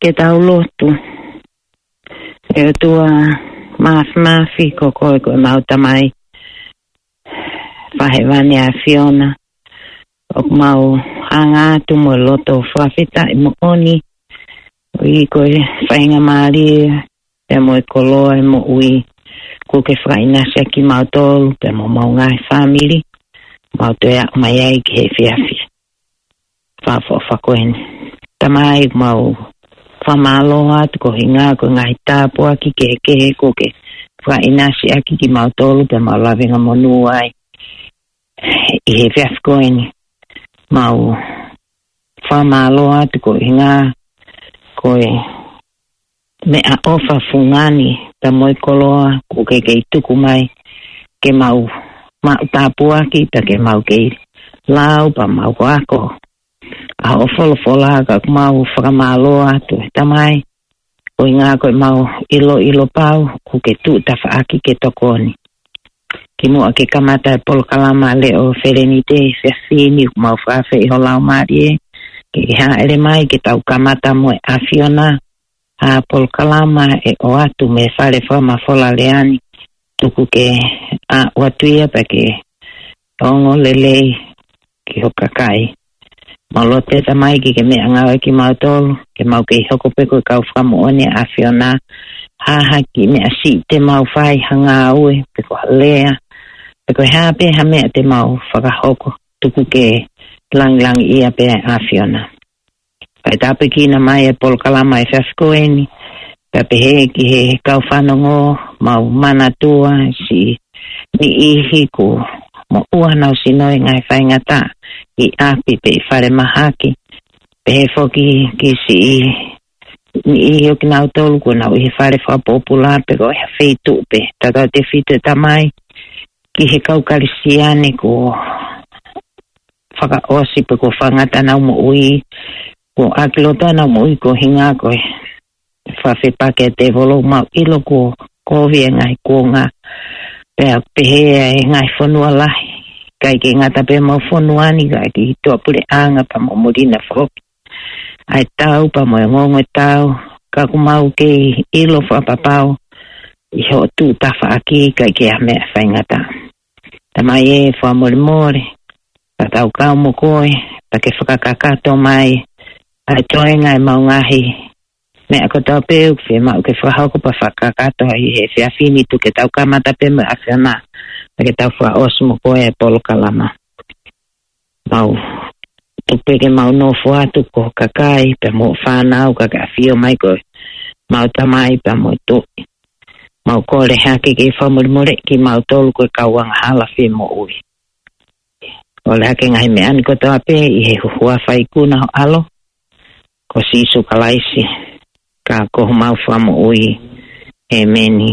ke tau lotu. E tua mafi ko koe mau tamai. Whahewani a Fiona. O mau hanga tu mo loto whawhita I mo oni. O I koe whainga maari. Pe mo e koloa e mo ui. Ko ke whainasea ki mau tolu. Pe mo mau ngai family. Mau te a mai ai ki he whiawhi. Whawha whakoeni. Tamai mau whamaloa atu ko hinga ko ngai tāpua ki ke ko ke whainasea ki mau tolu. Pe mau lawenga monu ai. I he whiawhikoeni. Mau whamaloa atu ko hinga koe me a ofa fungani ta moi koloa ko ke tuku mai ke mau tāpua ki ta ke mau ke lau pa mau ako a ofolofola ka mau whakamaloa atu tamai ko hinga koe mau ilo pau ko ke tu ta whaaki ke tokoni ki mua ke kamata e polo kalama le o wherenite whiawhini mau whawhi I holau marie ke ha ele mai ke tau kamata mo e a Fiona a polo kalama e o atu me whare whama whola leani tuku ke a watuia pa ke ongo lele ki hokakai malote tamai ki ke me angawe ki mau tolu ke mau ke hoko peko kau whamu one a Fiona haha ki me asi te mau whai hanga ue peko halea peko hape ha mea te mau whakahoko tuku ke lang ia pe a Fiona kai tape ki na mai e polo kalama e whiawhikoeni tape he ki he kau whanongo mau manatua si ni ihi ko mo ua nau sinoi ngai whaingata I api pe I whare mahaki pe he whoki ki si ni ihi o ki nau tolu ko nau I whare whapopular pe ko he wheitu pe tatau te whitu tamai ki he kaukarisiane ko whakaosi pe ko whangata nau mo ui ko akilota nau mo ui ko hinga ko whawhepake te volo mau ilo ko kovia ngai kuonga pea pehea e ngai whanua lahi kai ke ngata pe mau whanuani kai ki hitoa pule anga pa mo morina whoki ai tau pa mo e ngongo tau kaku mau ke ilo whapapau I ho tu tafa aki kai ke a mea whaingata tamai e whamore pa tau kau mo koe pa ke whakakakato mai ai toe ngai mau ngahi me ako tau peu ke mau ke whahoko pa whakakato I he whiawhini tu ke tau kamata pe me a Fiona pa ke tau whaosu mo koe e polo kalama mau tupe ke mau no fuatu ko kakai pe mo whanau ka ka fio mai koe mau tamai pa mo tu mau kore hake ke whamurmure ki mau tolu koe kauanga hala whi mo ui ole hake ngai me ani ko tau ape I he hua whaikuna ho alo ko sisu kalaisi ka ko mau whamu ui e meni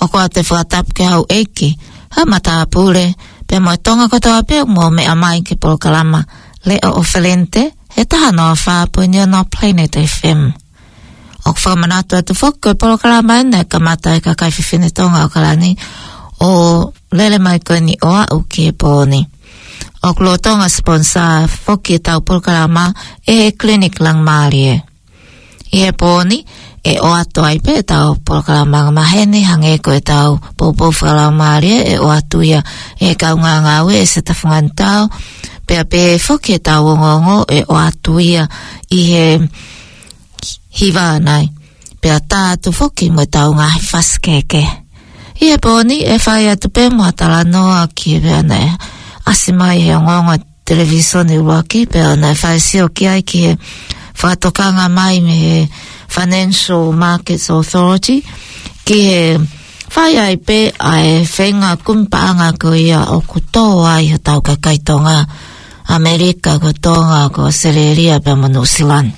ko te whakatap ke hau eke, ha mata apure, pe mo tonga kotoa pe mo me amai ke polokalama, le o Felente, he taha noa whāpui ni no Planet FM. O whamanatu atu whoko, polokalama ene, ka mata e ka kaiwhiwhine tonga o kalani, o lele mai koe ni o au ki e pōni. O klo tonga sponsor, whoki e tau polokalama, e clinic lang Mārie. I e pōni, e o atu ai pe tau polokalama maheni, hange ko e tau popo whakalama Mārie, e o atu ia e kaunga ngawe, e se tafungan tau, pe a pe whoki e tau ongongo, e o atu ia i he hiva nai. Pe a tātu whoki mo tau ngahi whaskeke. I e pōni, e whai atu pe mo atala noa ki e pea nei. Asi mai he ngonga televisioni uaki, pe a nei whai sio ki ai ki he whatokanga mai me he Financial Markets Authority, ki he whai ai pe ai whenga kumpaanga ko ia o kuto ai he tau kakaitonga Amerika ko tonga ko Australia pe mo New Zealand.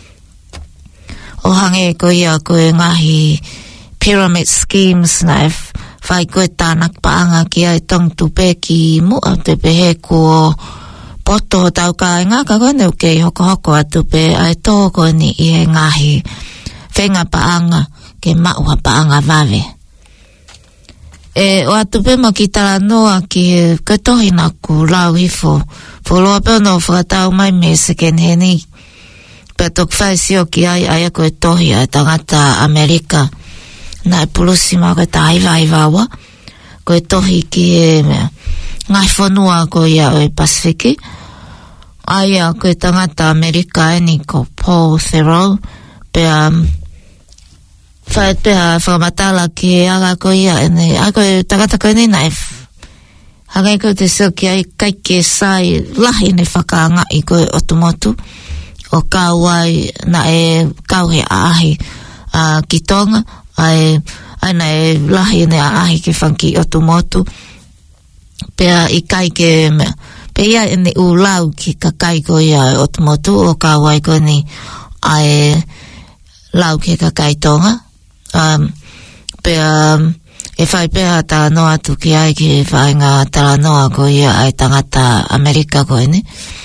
O hange ko ia ko e ngahi pyramid schemes na whai koe tānak paanga ki ai tong tupe ki mua te pehe ko poto ho tau ka ngā ka koe neu kei hoko atu pe ai tō koe ni i he ngahi whenga paanga ke maua paanga vave. E o atu pe mo ki tala noa ki he katohina ku lau hifo wholoa pe no whakatau mai me second heni pe tok whai sio ki ai a koe tohi ai tangata Amerika na e pulusi ma koe ta haiwa koe tohi ki e ngai whanua ko ia o e Pasifiki ai a koe tangata Amerika e ni ko Paul Theroux pe whai pe a whakamatala ki e aga ko ia ene a koe tangata koe ni nai hagai koe te sio ki ai kai ke sai lahi ne whakaanga i koe otumotu o kauai na e kauhe ahi ki tonga ai na e lahi ne ahi ke whanki o tumotu pea i kai ke pe ia ene ulau ki ka kai ko ia o tumotu o kauai ko ni ai lau ke ka kai tonga pea e whai pea ta noa tu ki ai ki whai ngā tala noa ko ia ai tangata Amerika ko ene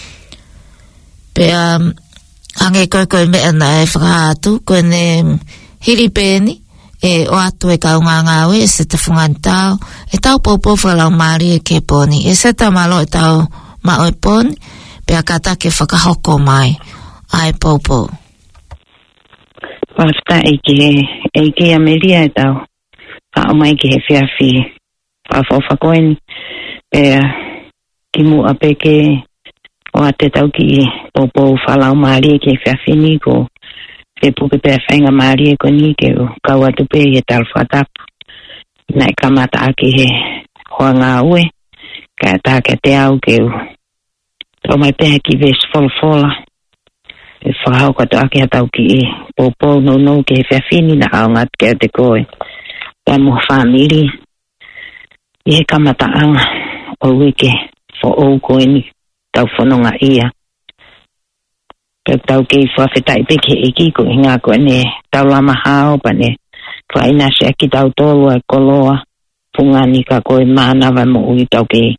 pea hange koe mea na e whakaatu koe ne hiripeni e o atu e kaunga ngawe e se te whungantau e tau popo whalau maari e ke poni e se ta malo e tau mao e poni pe a kata ke whakahoko mai ai popo Wafta e ke Ameria e tau whao mai ke he whiawhi whawha koeni pe ki mua pe ke o a te tau ki popo whalau maari ke whiawhini ko te puke pēr whainga maari e ko ni ke o kau atu pē he tal whatapu. Nai kamata ake he hoa ngā ue, ka tā ke te au ke o tō mai pēhe ki ves wholawhola. E whahau kato ake hatau ki e popo no ke he whiawhini na au ngat ke te koe. Pēr mo whamiri, i he kamata anga o wike fo ou koe ni tau whanonga ia. Pēr tau kei whawhetai peke e kiko i ngā koe ne tau lama hao pa ne whaina se aki tau tōlua e koloa pungani ka koe mana vai mo ui tau kei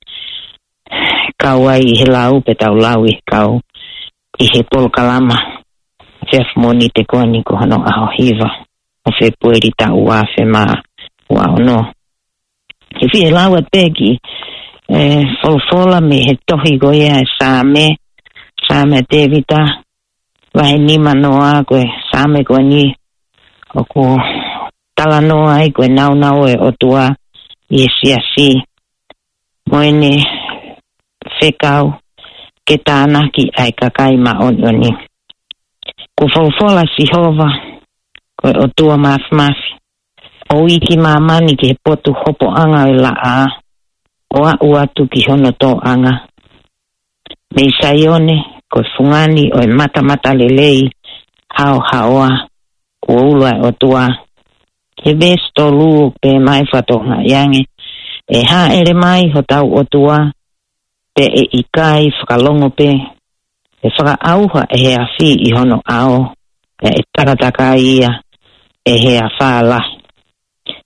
kau ai i he lau pe tau lau i kau i he polokalama Jeff Moni te koe ni ko hano aho hiva o whe pueri tau wafe ma wao no he fi he lau at peki wholawhola me he tohi goia e Same Tevita vai ni manoa koe Same koe ni o ko tala noa i koe nau e o tua i e siasi moene whekau ke tāna ki ai kakai ma oni ko whauwhola si hova koe o tua mafi o iki mamani ki he potu hopo anga e la a o a uatu ki hono tō anga me isaione ko fungani o mata lelei haoa ko ulua o tua he besto lu pe mai whatonga yange e ha ere mai ho tau o tua pe e ikai whakalongo pe e whaka auha e hea whi i hono ao e takataka ia e hea whala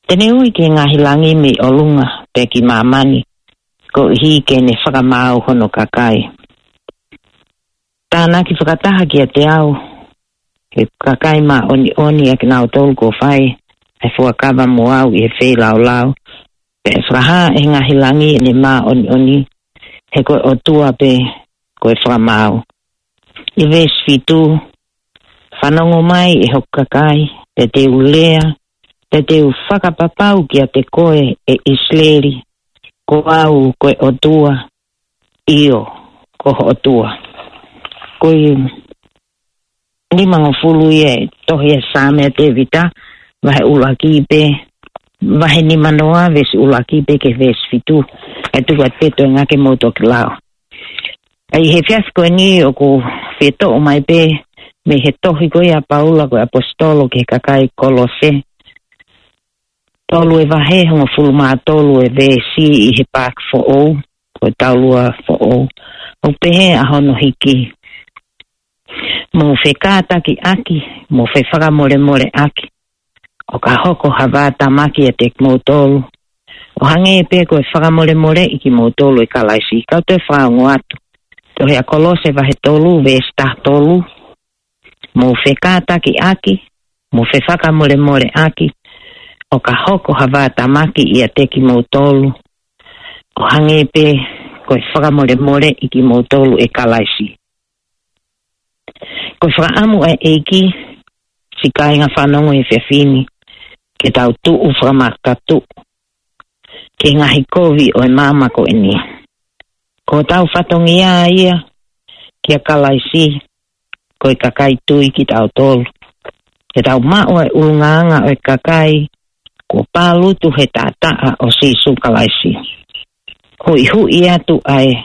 Tene ui ke ngahi langi mi olunga pe ki mamani ko hi ke ne whakamau hono kakai. Tāna ki whakataha ki a te au ke kakai ma oni a ki nao tolu ko whai ai fuakaba mo au i he whei lau pe whakaha e ngahi langi ne ma oni he koe o tua pe koe whakamau. I ves fitu whanongo mai e hok kakai te te ulea te te whakapapau ki a te koe e isleri ko au koe o tua io ko o tua koe ni mango fulu e tohi e same te vita vahe ulaki pe vahe ni manoa ves ulaki pe ke ves fitu e tu at peto ngake moto ki lao ai he fiasko ni o ko feto o mai pe me he tohi koe a Paula koe apostolo ke kakai kolose tolu e vahe hongo fulu maa tolu e vesi i he pak fo o koe taulua fo o pehe a hono hiki mo fe kata ki aki mo fe whaka more aki o ka hoko havata maki e te motolu o hange e pe koe whaka more iki motolu e kalaisi kau te whaongo atu to hea kolose vahe tolu vesta tolu mo fe kata ki aki mo fe whaka more aki o ka hoko havata maki i a te ki motolu o hange e pe koe whaka more iki motolu e kalaisi ko whaamu e eiki si kainga whanongo e whiawhini ke tau tuu whamakatu ke ngahi kovi o e mama ko e ni. Ko tau whatongi a ia ki a kalaisi ko e kakai tui ki tau tolu. Ke tau mao e ulunganga o e kakai ko pālutu he tātaa o sisu kalaisi. Hui atu ai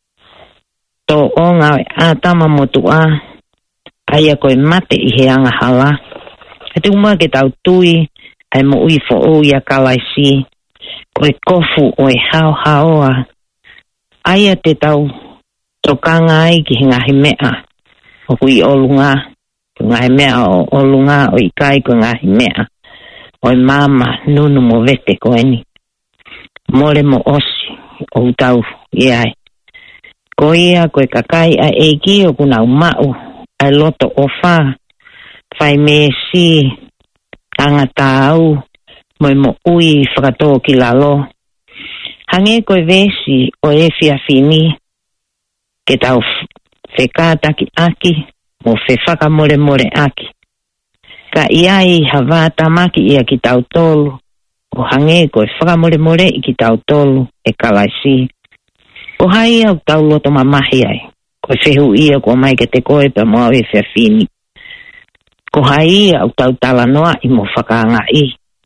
tō onga o e ātama motu a aia koe mate i he anga hala. E te umua ke tau tui ai mo ui fo o ia kalaisi koe kofu o e haoa. Aia te tau tokanga ai ki ngahi mea o kui olunga. Ngahi mea o olunga o ikai ko ngahi mea. O e mama nunu mo vete ko eni. Mole mo osi o utau iai. Ko ia koe kakai a eiki o kuna umau. Ai loto o whai me si tangata au mo ui whakatō ki lalo. Hange koe vesi o e whiawhini ke tau whekata ki aki mo whewhaka more aki. Ka iai havata maki ia ki tau tolu o hange koe whaka more i ki tau tolu e kalaisi. Ko hai au tau loto mamahi ai. Ko whehu ia ko mai ke te koe pa moa e whiawhini. Ko hai au tau tala noa i mo whakaanga i.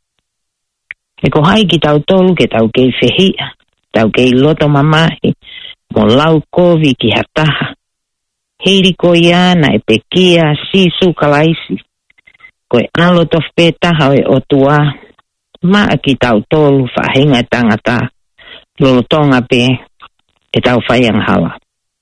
E ko hai ki tau tolu ke tau kei whehia, tau kei loto mamahi, mo lau kovi ki hataha. Hiri ko iana e pekia sisu kalaisi. Ko e aloto whpetaha o e otua, maa ki tau tolu whahinga tangata, lolotonga pe e tau whaiang hala.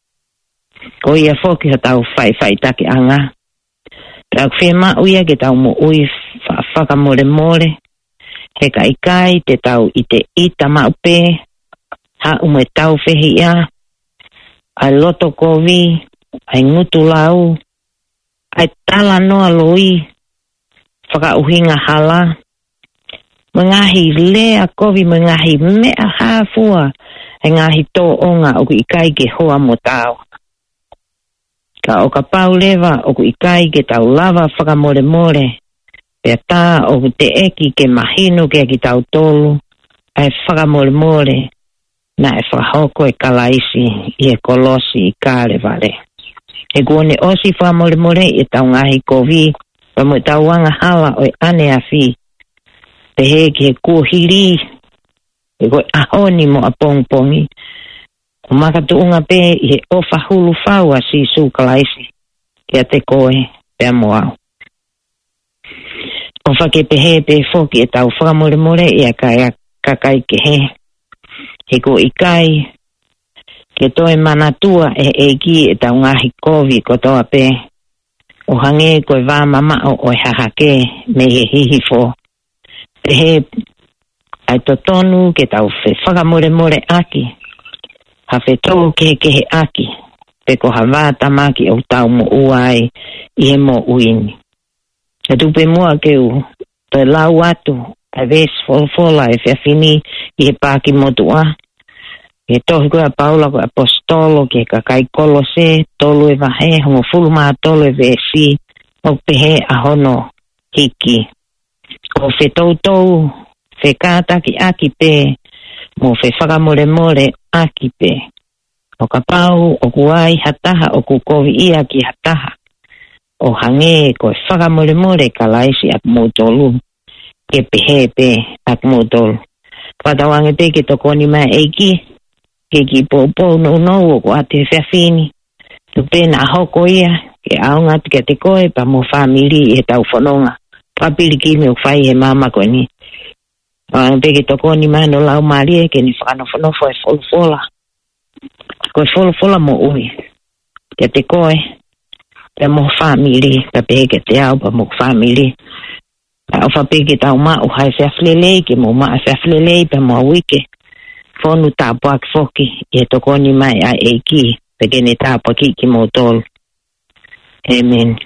Ko ia foki ha tau whai taki anga. Tau whiema uia ke tau mo ui whaka more. He ka ikai te tau i te ita maupe. Ha ume tau whehia. Ai loto kovi. Ai ngutu lau. Ai tala noa loi. Whaka uhinga hala. Mengahi lea kovi mengahi mea hafua. He ngahi tō onga o ku ikai ke hoa mo tau. Ka o ka pau lewa o ku ikai ke tau lava whaka more. Pea tā o ku te eki ke mahino ke ki tau tolu. Ai whaka more. Na e whahoko e kalaisi i e kolosi i kāre vare. E kuone osi wha more e tau ngahi kovi. Pa mo tau wanga hala o e ane a fi. Te he ki he kuhiri. E koe ahoni mo a pongpongi. O makatuunga pe i he ofa hulu whaua si su kalaisi. Kia te koe pea moau. O whake pehe pe foki e tau whakamore i a kakai ke he. He ko ikai. Ke toe manatua e eiki e tau ngahi kovi kotoa pe. O hange koe wā mama o e hahake me he hihifo. Pehe ai to tonu ke tau whakamore aki. Ha whetau ke he aki. Peko hawata maki o tau mo uai I he mo uini. E tupe mua ke u te lau atu a ves fola e whiawhini I he pāki motua. E tohi koe a Paula koe apostolo ke kakai kolose tolu e wahe hongo fulma tolu e vesi o pehe a hono hiki. O whetau whekata ki aki pe mo whakamore aki pe. O ka pau o kuai hataha o kukovi ia ki hataha. O hange koe whakamore ka laisi ak motolu. Ke pehe pe ak motolu. Whatawange pe ke tokoni mai eiki. Ke ki popo no o ko ate whiawhini. Tupe na hoko ia. Ke aunga tika te koe pa mo family e tau whanonga. Papiri ki me o whai he mama koe ni. Peke toko ni mai no lau marie ke ni whanofo e wholofola. Koe wholofola mo ui. Ke te koe. Pe mo family. Pa peke te au pa mo family. Pa o peke tau mao hai whiawhlelei ke mo maa whiawhlelei pa mo wike. Whonu tāpu aki whoki. E toko ni mai a eiki. Peke ne tāpu aki ki mo tolu. Amen.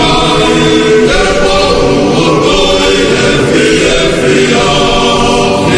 Yeah.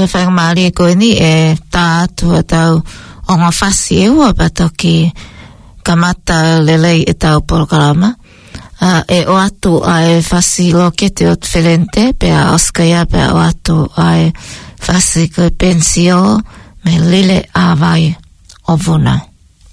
e whakamari koe ni e tā atua tau o ngā whasi e ua pato ki kamata lelei e tau Polokalama. E o atu a e whasi lokete o Whelente, pe a Oskaya, pe o atu a e whasi koe pensio me lile a vai o vuna.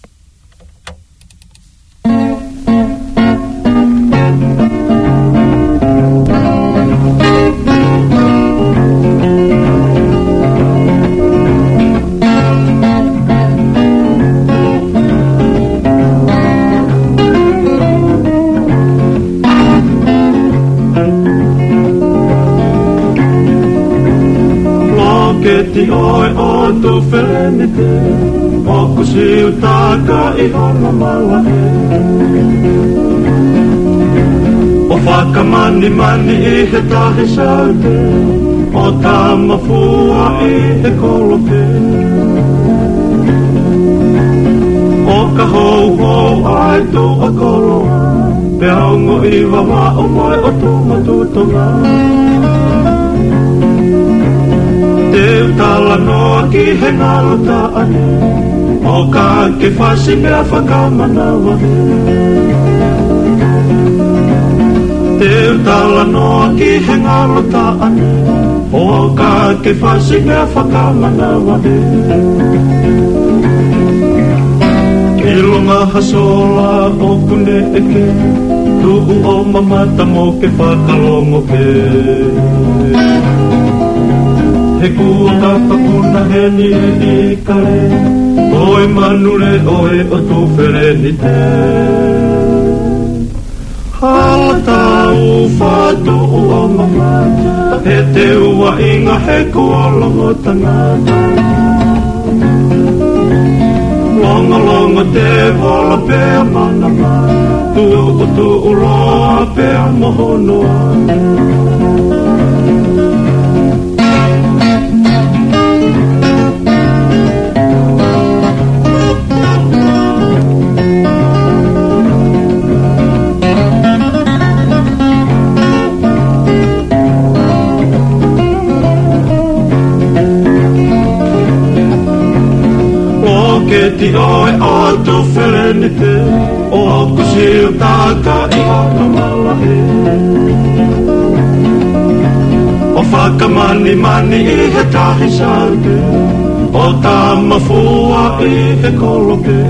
Ti oi o tu whenete o kusiu taka I hono maua o whakamani mani I he tahi saute o tā mafua I he kolote o ka hou hou ai tu a koloa pe aungo I wawa o mai o tu matutonga Te utala noa ki he ngalo taane O ka ke whasi mea whakamanawa Te utala noa ki he ngalo taane O ka ke whasi mea whakamanawa Ilonga hasola o kune eke Tu'u o mamata mo ke whakalongo ke He kua kapakuna he ni e kare Oe manure oe o tu whereni te Hala tau whatu o mamata He te ua inga he kuolongo tangata Longa longa te vola pea manama Tu o tu uroa pea mohonoa Ti oe o tu wherenite O kusiu taka I ono malahe O whakamani mani I he tahi saute O tā mafua I he kolope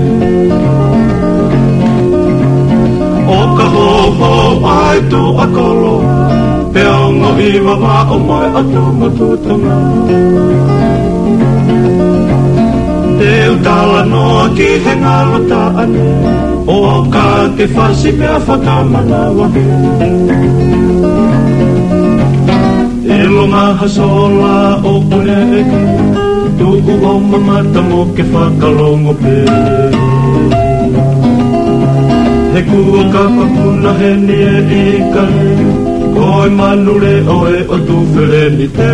O ka hoho ai tu a kolo Pe ongo I wawa o mai atu matutanga Te utala noa ki he ngalo taane O ka ke whasi mea whakamanawa Ilonga hasola o kune eke Tu'u o mamata mo ke whakalongo pe He kua kapakuna he ni e ikare Koe manure oe o tu whereni te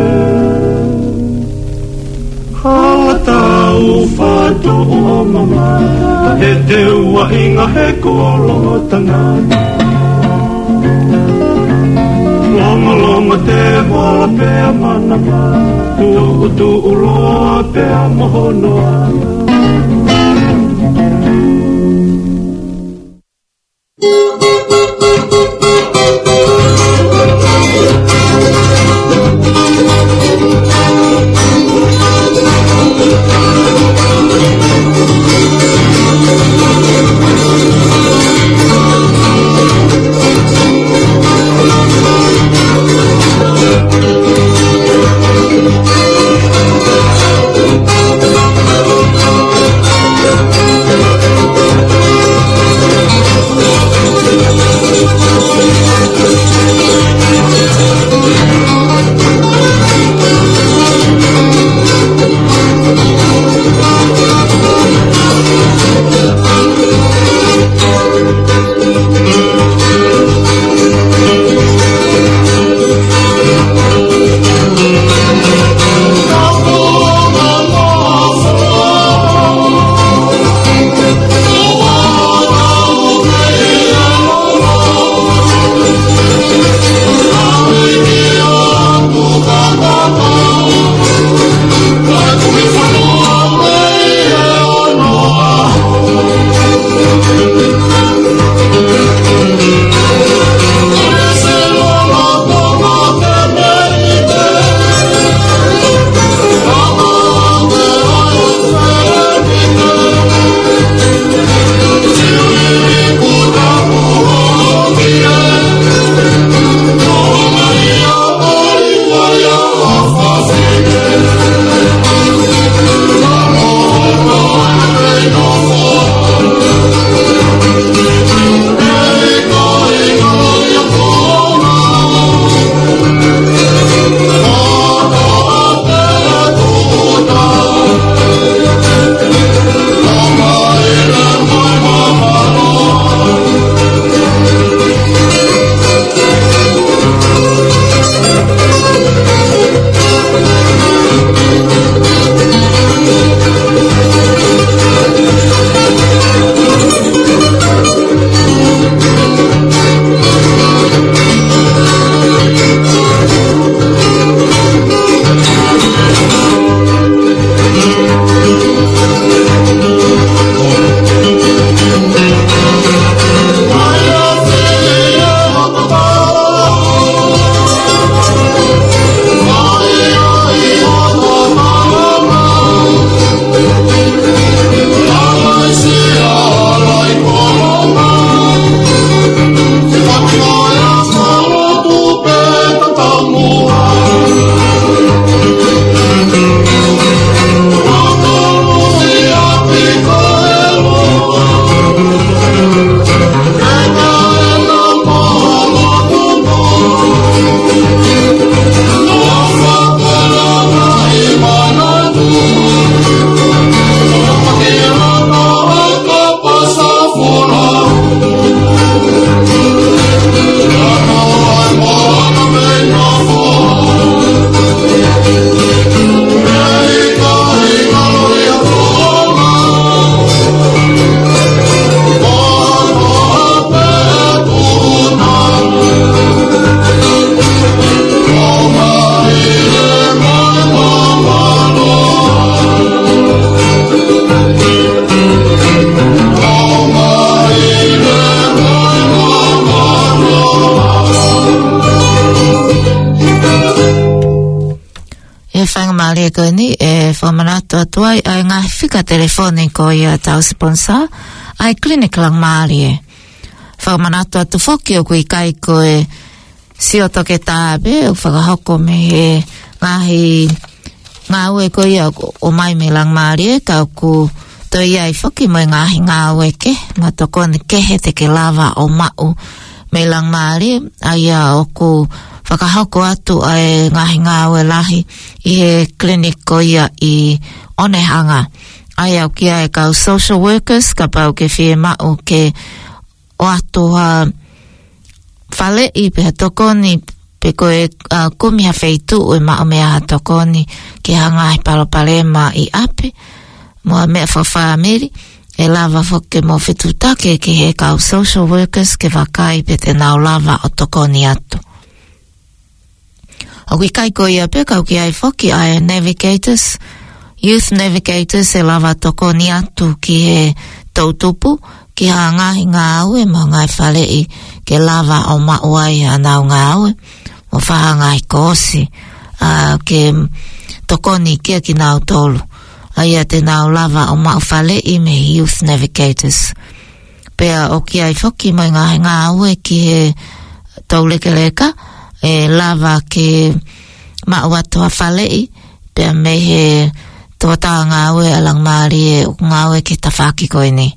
Hala tau whatu o mamata He te ua inga he kuolongo tangata Longa longa te vola pea manama Tu uroa pea mohonoa maria ko ni whamanato atuai ai ngā whika telefoni ko ia tau sponsor ai clinic lang maria. Whamanato atu whoki o kui kai ko si o toke tāpe o whakahoko me he ngā ue ko ia o mai me lang maria ka ku to ia I whoki mo ngāhi ngā ue ke ma toko ni kehe te ke lava o mau me lang maria ai o ku whakahoko atu ai ngahi ngā ue lahi I he clinic ko ia I Onehanga. Ai au ki ai kau social workers ka pau ke whie mau ke o atu whale I pe hatokoni pe koe kumiha wheitu ui mao mea hatokoni ki hanga I palopalema I ape mua mea whawhamiri e lava whoke mo whetutake ke he kau social workers ke wakai pe te nau lava o tokoni atu. O kui kai ko ia pe kau ki ai whoki ai navigators, youth navigators e lava tokoni atu ki he tautupu ki ha ngahi ngā aue ma ngai whalei ke lava o mauai anau ngā aue mo whaha ngai kōsi ke tokoni kia ki nau tolu aia te nau lava o mau whalei me youth navigators pea o ki ai whoki mai ngahi ngā aue ki he taulekeleka e lava ke mau atua whalei pea me he tōtā ngā aue alang maari e ngā aue ke tawhaki koe ni.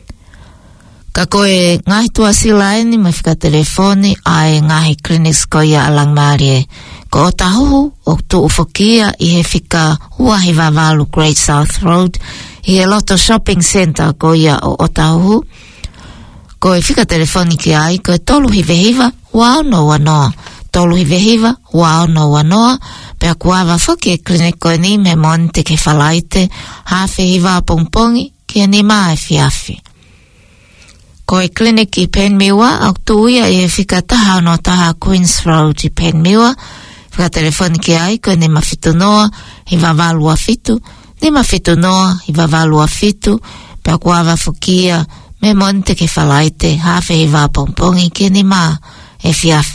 Ka koe ngahi tua sila eni mai whika telefoni ai ngahi clinics ko ia alang marie. Ko o tahuhu o tu ufokia I he whika huahi wavalu Great South Road I he loto shopping center ko ia o tahuhu. Ko e whika telefoni ki ai ko e tolu hivehiva wao no wanoa. Tolu hivehiva wao no wanoa pea kuava whoki e clinic ko ni me monte ke whalaite hawhi hiva pongpongi ki ni maa e fiafi. Ko e clinic I Penmiwa, au tuia e whika taha no taha Queens Road I Penmiwa, whika telefoni ki ai ko ne mawhitu noa, I wavalua fitu, ne mawhitu noa, I wavalua fitu, pea kuava whukia, me monte ke whalaite, hawhi I wapongpongi ki ni maa e fiafi.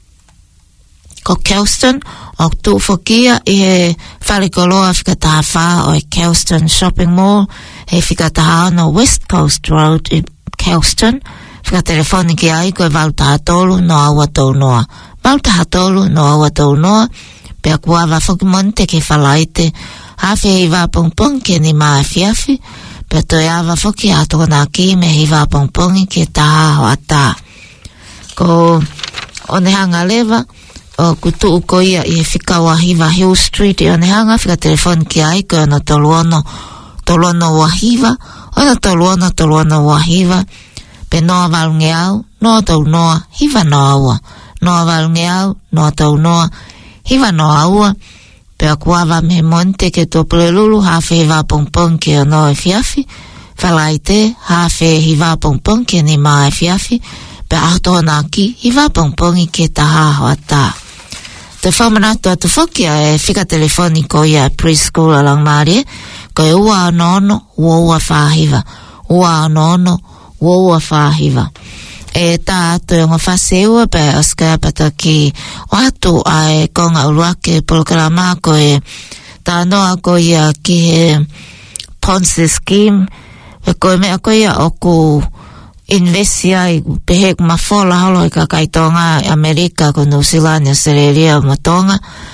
Ko Kelston, au tu whukia I he whalikoloa whika taha wha o e Kelston Shopping Mall, he whika taha no West Coast Road I Kelston, whika telefoni ki ai koe Valtaha tolu no aua tau noa. Valtaha tolu no aua tau noa, pea kuava whoki monte ke whalaite, hawhi I wapongpongi ke ni maa fiafi, pea toi awa whoki atoko nā ki me hi wapongpongi ke taha ho ata. Ko Onehanga lewa, o kutu uko ia I he whika wahiva Hill Street I Onehanga, whika telefoni ki ai koe ono toluono wahiva, Ona toluono wahiva, pe noa valunge au, noa tau noa, hiva noa ua. Noa valunge au, noa tau noa, hiva noa ua, pe akuava me monte ke topule lulu, hawhi hiva pongpong ke ono e fiafi, whalaite, hawhi hiva pongpong ke ni maa e fiafi, pe ahto naki, hiva pongpongi ke taha hoa ta. Te whamanato atu whokia e whika telefoni ko ia preschool alang maare, ko e ua anono, ua whahiva. Ua anono, ua whahiva. E tā atu e ngā whaseua pe aska pata ki o atu ai konga uruake polokarama ko e tā noa ko ia ki he Ponzi scheme, e ko e mea ko ia oku investia I pehe kuma whola holo I ka kaitonga Amerika ko New Zealand Australia matonga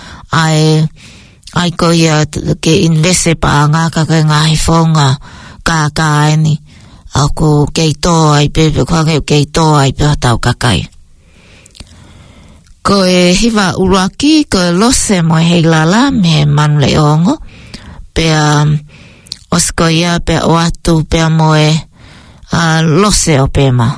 ai ko ia ke investe pa ngā kakai ngā hifonga ka eni ako keitoa I pepe kwange keitoa I peha tau kakai ko e hiva uraki ko e lose mo hei lala me manu le ongo pea osko ia pea o atu pea mo e lose o pema.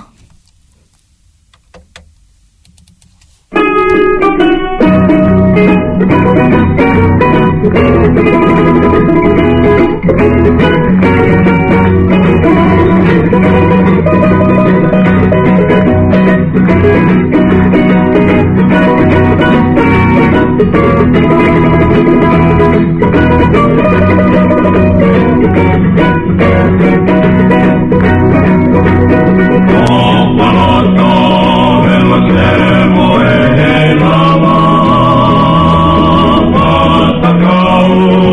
Oh,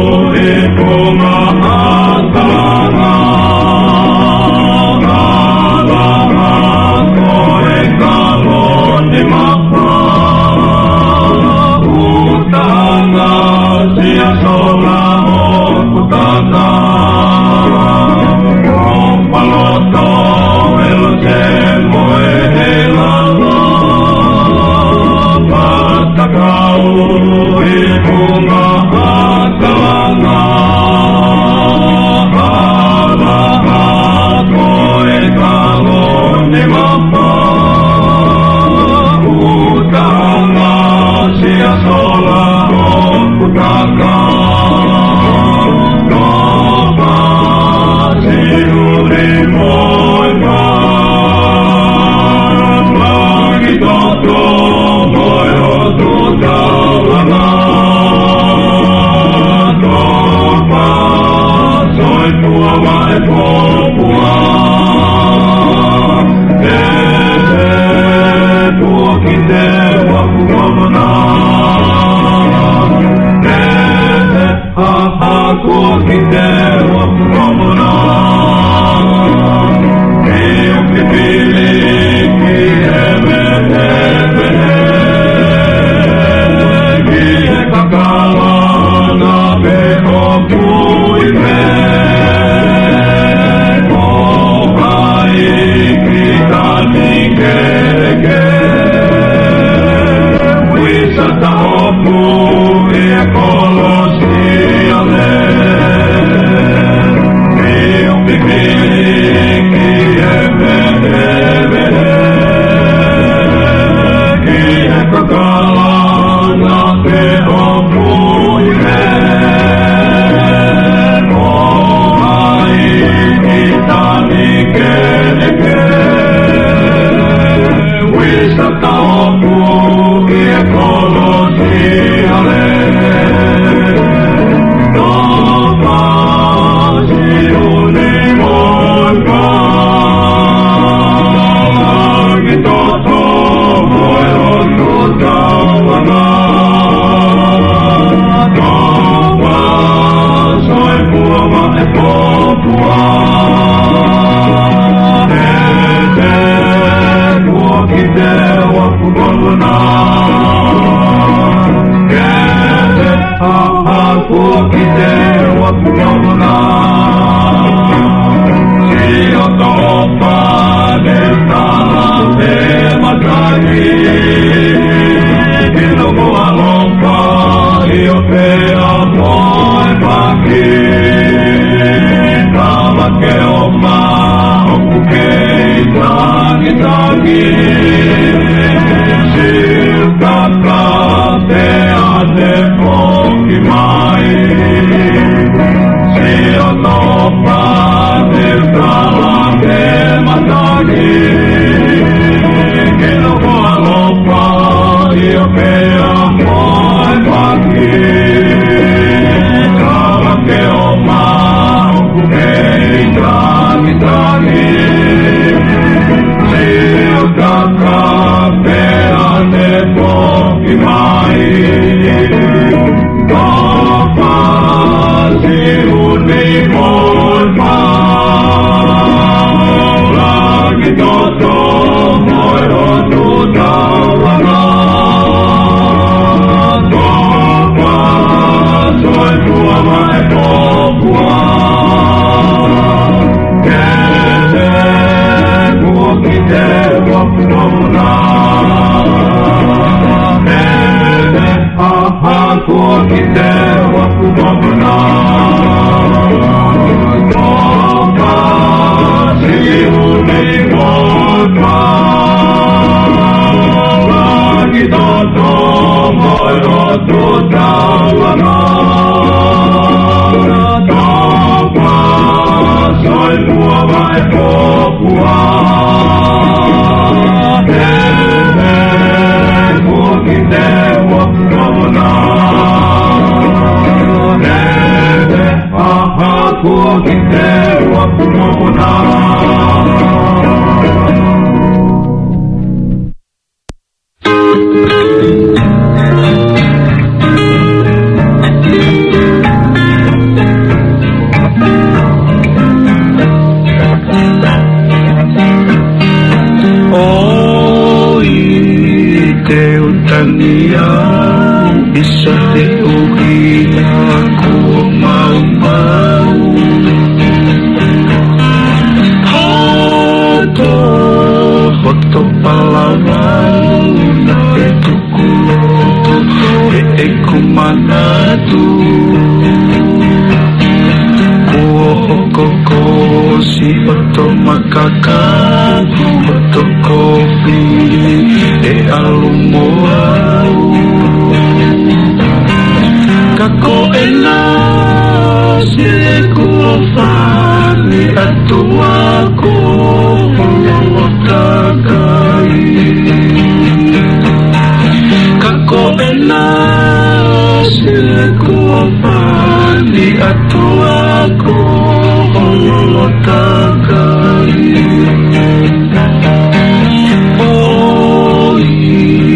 Oh,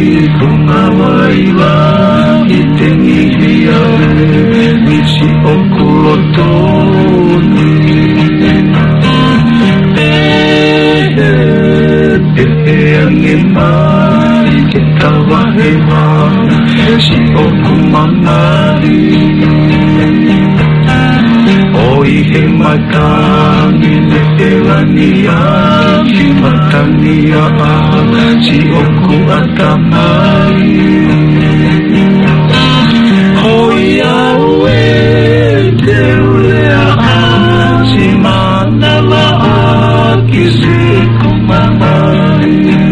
wahewa si oku mamari oi he matani le elania si matania si oku atamai oi aue te ulea si manala kisi kumamai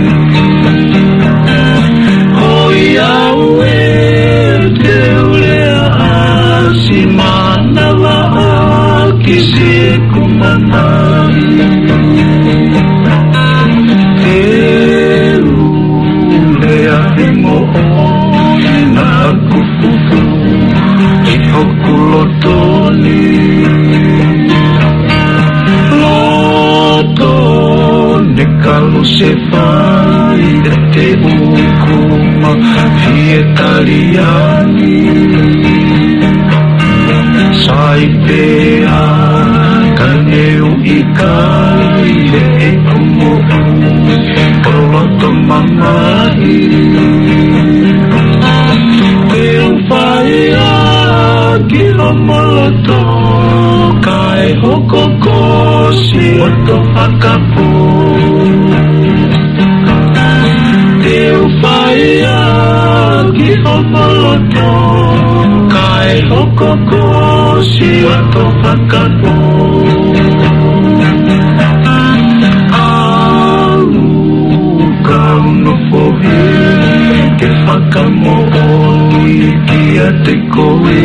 oi aue te ulea si manala kisi kumamai te ulea himo na kufufu Okulotoni Lotone kalu se fai te ukuma Vietaliani Saipea kaneu ikai e kumu Poloto mamai Teu faia Kilo moloto kai hokoko si oto whakapo Teu whaia kilo moloto kai hokoko si oto whakapo Alu kauno pohe ke whakamo kia te koe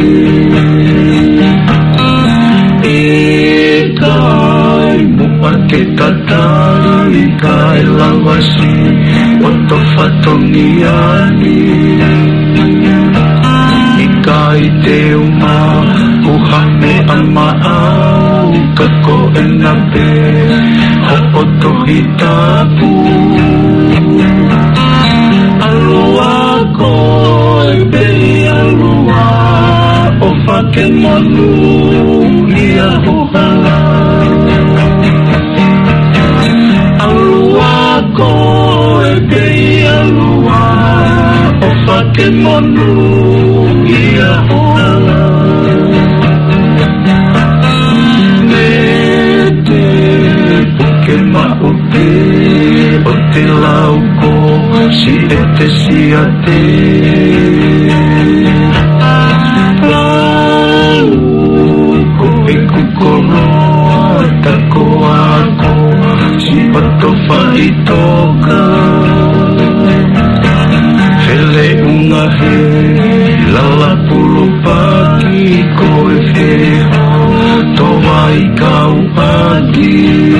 Ikai mua te tatari Ikai lawasi Oto whatoniani Ikai te uma Uhame ama au Kako enape Ho oto hitapu Alua koe Bei alua O whake monu Ia hohala Alua koe Bei alua O whake monu Ia hohala Me te Puke maupe O te lauko Si ete si ate Koe kukoro Tako ako Si pato whaitoka Hele unga he Lala pulu paki Koe wheha Toa i kau paki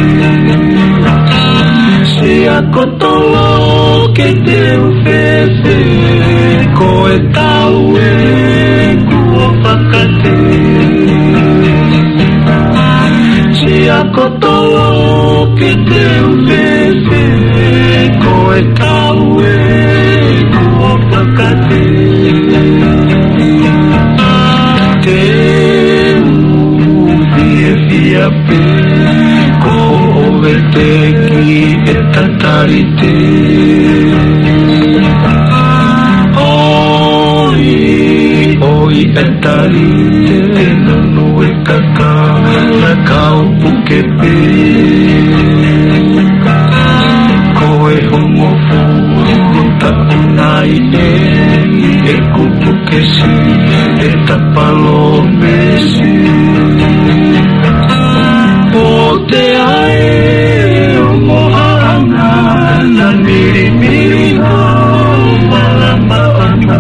Si ako tolo Ke te uwhewe Koe tau e Kua whakate Si ako tolo Ke te uwhewe Koe tau e Kua whakate Te uwhie whiape Ko owe te ki e tatarite Oi e tarite e nunu e kaka Na kau puke pe Koe homo furu ta unai e kupu kesi e tapalo mesi O te ae o moana Na miri miri no malama ana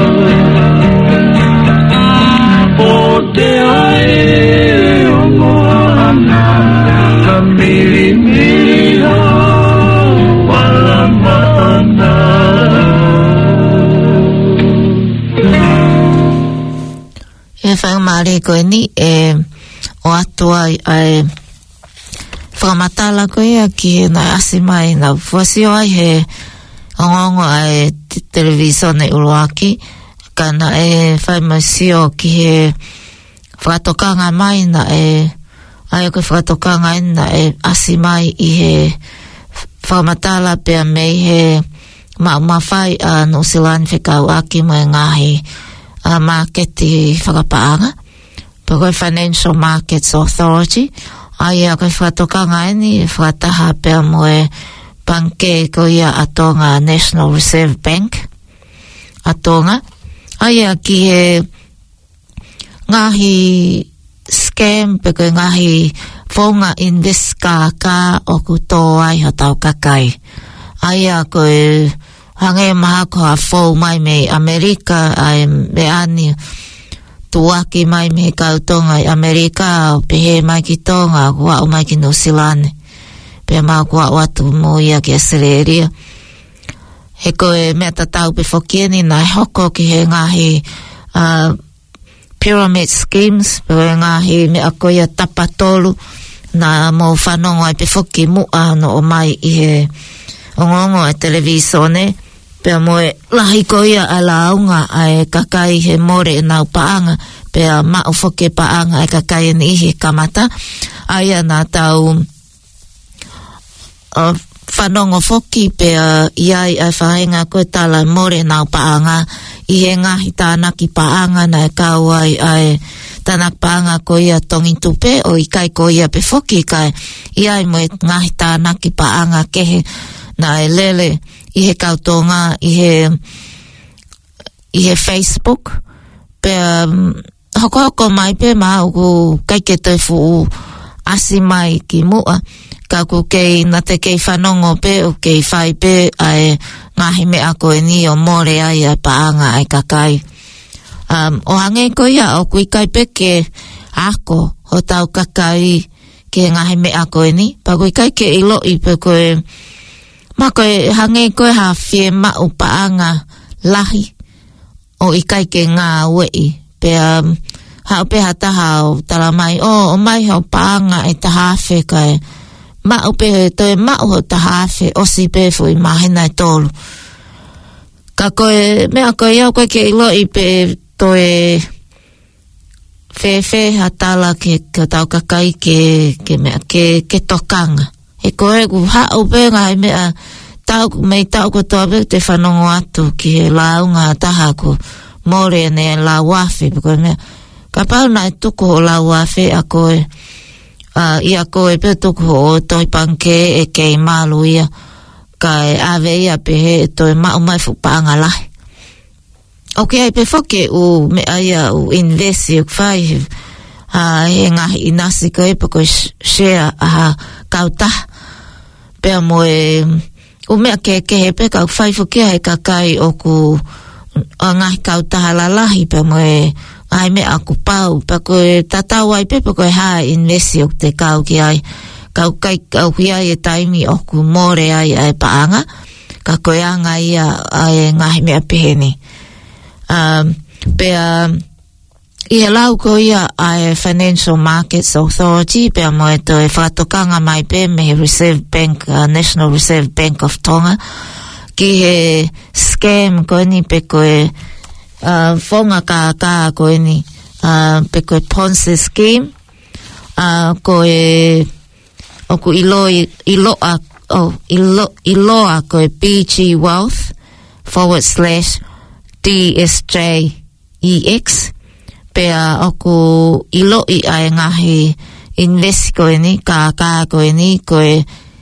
O te ae o moana Na miri miri no malama ana E whaumare koe ni o atua ai whakamatala koe a ki na ase mai na fuasio ai he ongongo ai televisione uruaki kana e whaimasio ki he whakatokanga mai na ai koe whakatokanga ina ase mai i he whakamatala pia mei he mawhai New Zealand whekau aki mo ngahi marketi whakapaanga. Pagoi Financial Markets Authority. Aia koe whakatokanga ni whakataha pia moe banke ko ia atonga National Reserve Bank. Atonga. Aia ki he ngahi scam pe koe ngahi whaunga invest ka o ku tō ai ha tau kakai. Aia koe hange maha ko a whau mai me Amerika ai me ani tuaki mai me kautonga i Amerika o pehe mai ki tonga kua o mai ki New Zealand. Pe maa kua watu mo ia ki Australia. He koe mea tatau pe whokieni nai hoko ki he ngahi pyramid schemes, pe ngahi mea koe tapa tolu na mo whanongo ai pe whoki mua no o mai i he ongongo e televisone. Pea moe lahi koia a launga ai kakai he more e nau paanga. Pea mao whoke paanga ai kakai ni ihi kamata. Aia nā tau whanongo whoki pea iai ai whahenga koe tala more nau paanga. I he ngahi tānaki paanga na e kau ai tānak paanga koia tongi tupe o i kai koia pe whoki kai. Iai moe ngahi tānaki paanga kehe na e lele. I he kautonga, i he Facebook. Pea, hoko mai pe maa uku kaike toi fuu asi mai ki mua. Kaku kei na te kei whanongo pe o kei whai pe ai ngahi mea koe ni o more ai ai paanga ai kakai. O hange koia o kui kai pe ke ako o tau kakai ke ngahi mea koe ni. Pa kui kai ke ilo i pe koe ma koe hange koe ha fie mao paanga lahi o ikai ke ngā wei. Pea hao pe hataha o tala mai o mai hao paanga e tahawhe kai. Mao pe toe mao ho tahawhe o si pe fui mahena e tolu. Ka koe mea koe iau koe ke ilo i pe toe fe hatala ke tau kakai ke mea ke tokanga. He koe ku hao pe ngai mea tau ko toa pe te whanongo atu ki he launga taha ko more ne la wafe. Koe mea ka pau nai tuku o la wafe a koe ia koe pe tuku o toi panke e kei malu ia kai ave ia pe he toi mau mai fupaanga lahi. Ok, ai pe whoke u mea ia u investi u kwhai he ngahi inasi koe pa koe share aha kautaha. Pea moe u mea ke he pe kau whai whuke hei kakai o ku ngahi kautaha lalahi. Pea moe ai mea aku pau. Pea koe tatau ai pe koe haa investi o te kau ki ai. Kau kai kau ki ai e taimi o ku more ai ai paanga. Ka koe anga ia ai ngahi mea peheni. Pea i he lau ko ia ai Financial Markets Authority. Pea moe toi whakatokanga mai pe me Reserve Bank, National Reserve Bank of Tonga. Ki he scam koe ni pe koe whonga ka koe ni pe koe Ponzi scheme. Koe oku iloa koe BG Wealth /DSJEX. Pea oku iloi ai ngahi invest koe ni, ka koe ni, koe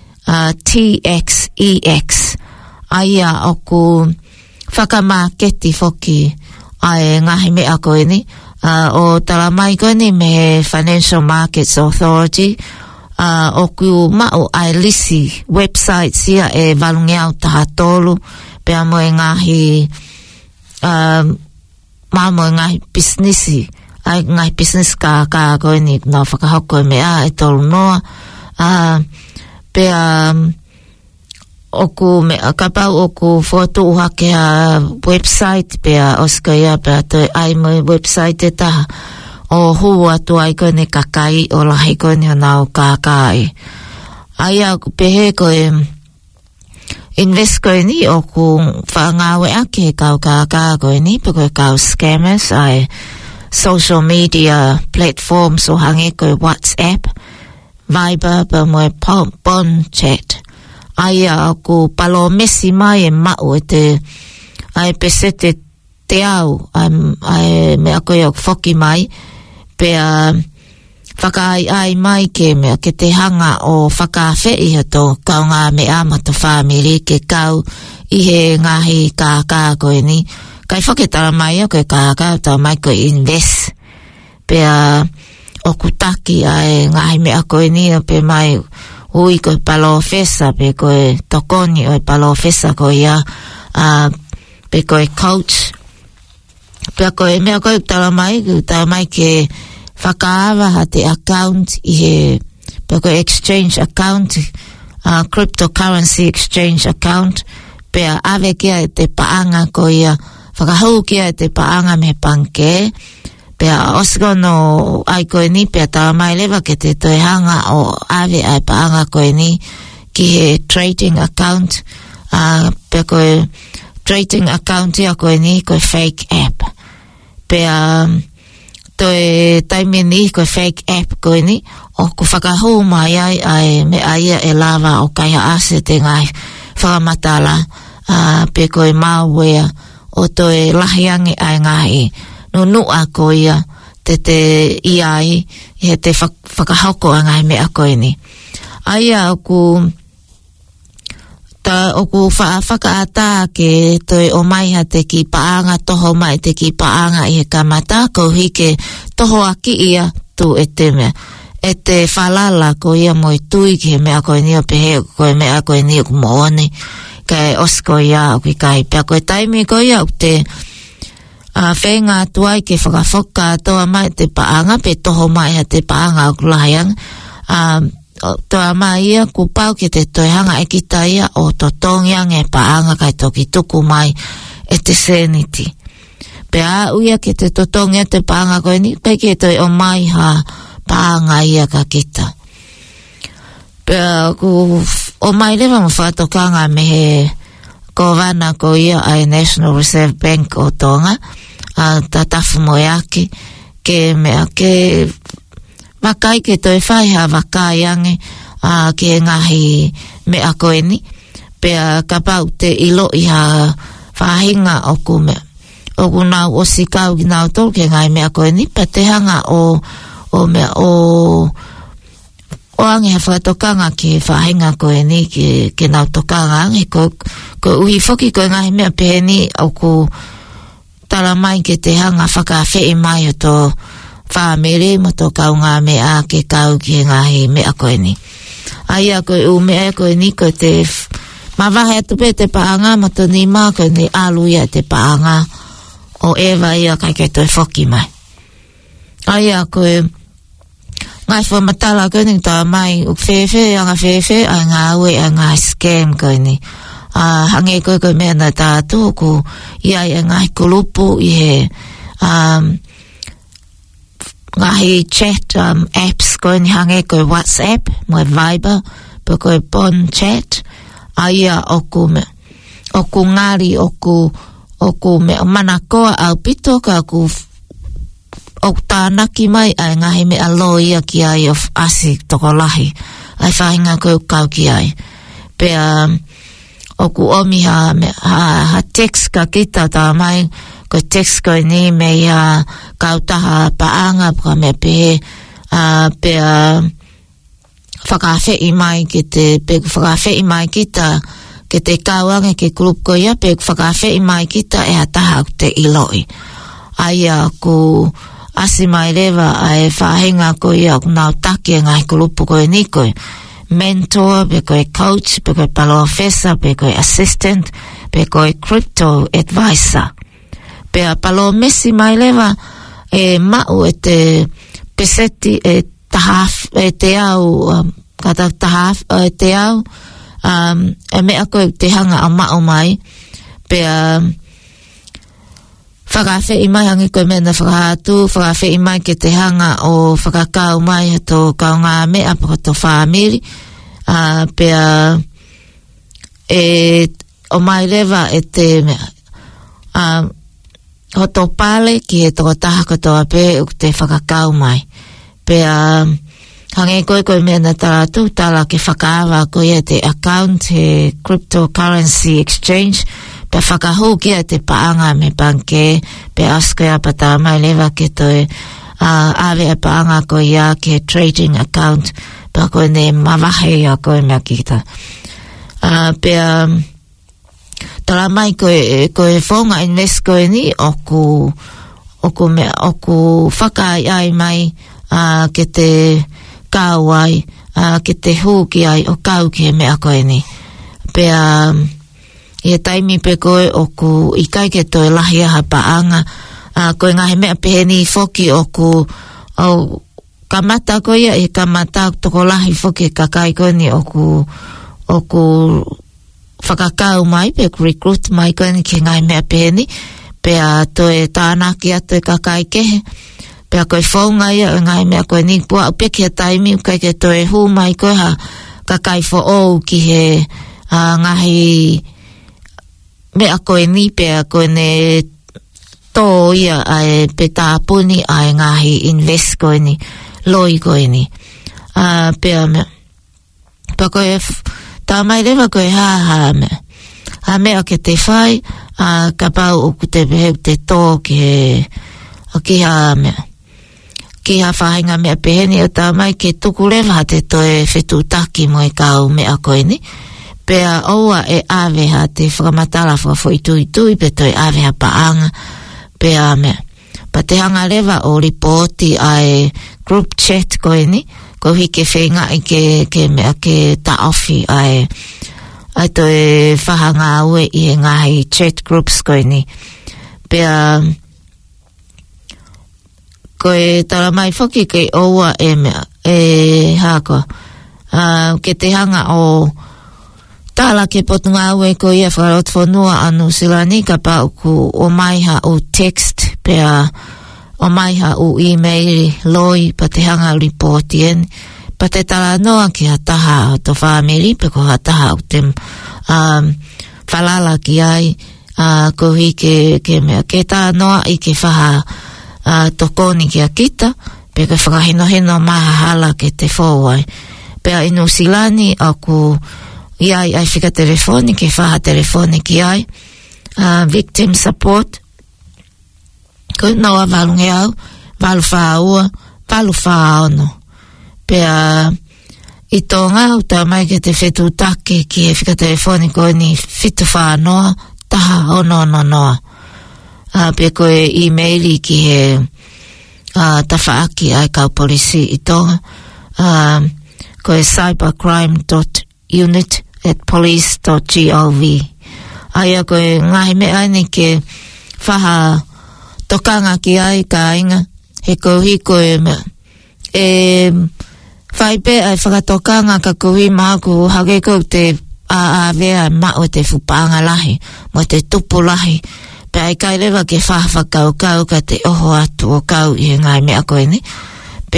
TXEX. Aia oku whakamaketi whoki ai ngahi mea koe ni. O tala mai koe ni me Financial Markets Authority. Oku mao ai lisi website sia e valungeau taha tolu. Pea moe ngahi moe ngahi businessi. Ai ngahi business ka koe ni na whakahoko mea e tolu noa. Pea oku mea kapau oku foto uhake ha website pea oskaya pea toi ai moe website e taha. O huu atu ai koe ni kakai o lahi koe ni hanau kakai. Ai aku pehe koe invest koe ni oku whangawe ake kau kakai koe ni pe koe kau scammers ai social media platforms o hange koe WhatsApp, Viber, pa moe Bon Chat. Aia aku palo mesi mai e mau e te ai pesete te au ai me ako i foki mai pea whakaai mai ke mea ke te hanga o whakawhei hato kaunga me ama to whamiri ke kau i he ngahi kākā koe ni kai whaketara mai o koe kākā tau mai koe invest pea o kutaki ai ngahi mea koe ni o pe mai ui koe palo fesa pe koe tokoni o palo fesa koe ia pe koe coach pea koe mea koe tara mai ke whakaawa ha te account i he pe koe exchange account cryptocurrency exchange account pea ave kia e te paanga koe ia whakahau kia e te paanga me panke pea osgono ai koe ni pea tara mai lewa ke te toi hanga o ave ai paanga koe ni ki he trading account pea koe trading account ia koe ni koe fake app pea toi taimi ni koe fake app koe ni o ku whakahau mai ai me aia e lava o kaya ase te ngai whakamatala pe koe malware o toi lahiangi ai ngai no nua koe ia te iai he te whakahauko a ngai mea koe ni aia oku whakaata ke toi o mai ha te ki paanga toho mai te ki paanga i he kamata ko hike toho aki ia tu e te mea e te whalala ko ia mo i tui ki he mea koe ni o pehe koe mea koe ni o kumoone kai osko ia o ki kai pia koe taimi ko ia o te whenga tuai ke whakafoka toa mai te paanga pe toho mai ha te paanga o kulahayang toa mai ia ku pau ke te toihanga e kita ia o to tongiang e paanga kai toki tuku mai e te sanity pe a uia ke te totongia te paanga koe ni pe ke toi o mai ha paanga ia ka kita pe ku o mai lewa mo whatokanga me he ko vana ko ia ai National Reserve Bank o Tonga tatafu mo yake ke mea ke wakai ke toi whai ha wakai ange ke ngahi mea koe ni pea kapau te ilo i ha whahinga o ku mea o ku nau o sikau ki nau tol ke ngai mea koe ni pa te hanga o mea o ange ha whatokanga ke whahinga koe ni ke nau tokanga ange ko uhi whoki koe ngahi mea pehe ni o ku tala mai ke te hanga whakawhei mai o to whamere mo to kaunga mea ke kau ki ngahi mea koe ni aia koe u mea koe ni koe te mawahe tupe te paanga mo to ni maa koe ni alu ia te paanga o ewa ia kai ke toi whoki mai aia koe ngai whamatala koe ni ta mai uk whewhe anga whewhe a ngā ue a ngā scam koe ni hange koe mea na tātu ku ia i ngai kulupu i he ngahi chat apps koe ni hange koe WhatsApp mo Viber pe koe Bon Chat aia oku ngari oku me manakoa au pito ka ku o tānaki mai ai ngahi me aloia ki ai of asi toko lahi ai whahinga koe kau ki ai pea oku omi ha text ka kita tā mai ko text koe ni me ia kautaha paanga ka me pehe pea whakawhei mai ke te whakawhei mai kita ke te kauange ke grup ko ia pe whakawhei mai kita e hataha te iloi aia ku asi mai rewa ai whahinga ko ia ku nau take ngai grupu koe ni koe mentor, pe koe coach, pe koe professor, pe koe assistant, pe koe crypto advisor. Pe a palo mesi mai lewa e mau e te peseti e tahaf e te au kata tahaf e te au e mea koe te hanga a mau mai pe a whakawhei mai hangi koe mena whakahatu, whakawhei mai ke te hanga o whakakau mai hato kau ngā mea pakato whamiri pea o mai rewa e te mea hoto pale ki he toko taha katoa pe uk te whakakau mai pea hange koe mea na tātou tala ke whakaawa koe te account he cryptocurrency exchange pe whakahu kia te paanga me banke pe asko ia pata mai lewa ke toe ave e paanga koe ia ke trading account pe koe ne mawahe ia koe mea kita pe tala mai koe whonga invest koe ni oku whakai ai mai ke te kau ai ke te hūki ai o kau ke mea koe ni pea ia taimi pe koe oku i kai ke toi lahi aha paanga koe ngahe mea peheni foki oku au kamata koe ia e kamata toko lahi foki kakai koe ni oku whakakau mai pe recruit mai koe ni ke ngahe mea peheni pea toi tānaki atu e kakai kehe pea koe whaunga ia o ngai mea koe ni pua upeke taimi ukai ke toe hu mai koe ha kakai fo ou ki he ngahi mea koe ni pea koe ne tō ia ai pe tāpuni ai ngahi invest koe ni loi koe ni pea mea pea koe tā mai rewa koe ha mea ke te whai ka pau oku te beheu te tō ki ha mea ki ha whahinga mea peheni o tā mai ke tuku rewa te toe whetu taki mo e kau mea koe ni pea oua e aveha te whakamatala whakafo itui pe toi aveha paanga pea mea pa te hanga rewa o reporti ai group chat koe ni ko hike whenga i ke mea ke ta ofi ai toi whahanga aue i e ngahi chat groups koe ni pea koe tala mai whoki ke oua e mea hako ke te hanga o tala ke potunga aue ko ia whakarot whanua anu silani ka pauku o maiha o text pea o maiha o email loi pa te hanga report ien pa te tala noa ki hataha o to family pe ko hataha o te whalala ki ai ko hi ke mea ke tā noa i ke whaha tokoni ki a kita pe ke whakahino maha hala ke te whauai pea inu silani aku iai ai whika telefoni ke whaha telefoni ki ai victim support ko noa valunge au valu whaua valu whaono pea i tonga au ta mai ke te whetu take ki e whika telefoni ko ni whitu whanoa taha ono noa pe koe emaili ki he tawhaaki ai kau polisi i tonga koe cybercrime.unit@police.gov aia koe ngahi me aini ke whaha tokanga ki ai ka inga he kohi koe mea whaipe ai whakatokanga ka kohi maaku hake kou te aavea mao te whupanga lahi mo te tupu lahi pe ai kai rewa ke whakau ka te oho atu o kau i ngai mea koe ni pe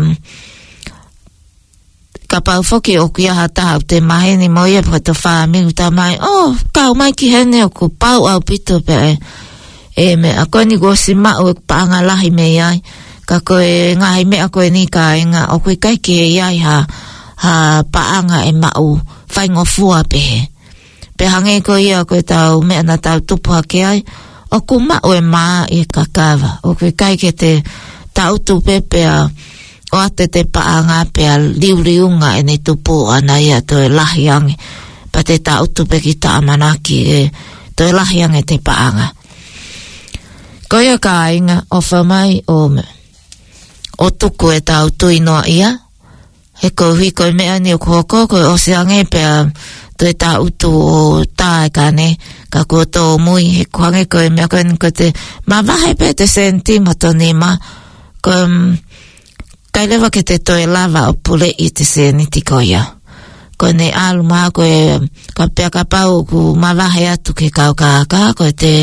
ka pau whoki o kia hataha te maheni mo ia pa to whaamiru ta mai kau mai ki hene o ku pau au pito pe me a koe ni gosi mao e paanga lahi me iai ka koe ngahi mea koe ni ka inga o koe kai ki e iai ha paanga e mao whaingo fua pehe pe hange ko ia koe tau mea na tau tupu hake ai o ku mao e maa i kakawa o koe kai ke te tau tupe pea o ate te paanga pea liuriunga e ne tupu ana ia toi lahiange pa te tau tupe ki ta amanaki e toi lahiange te paanga koia ka inga o whamai o tuku e tau tuinoa ia he kohi koe mea ni o kuhoko koe o seange pea toi ta utu o tae kane ka kua tō mui he kuhange koe mea koe ni koe te ma vahe pe te sentimato ni ma koe kai lewa ke te toe lava o pule i te seniti koia koe ne alu maa koe ka pea ka pau ku ma vahe atu ke kau kaka koe te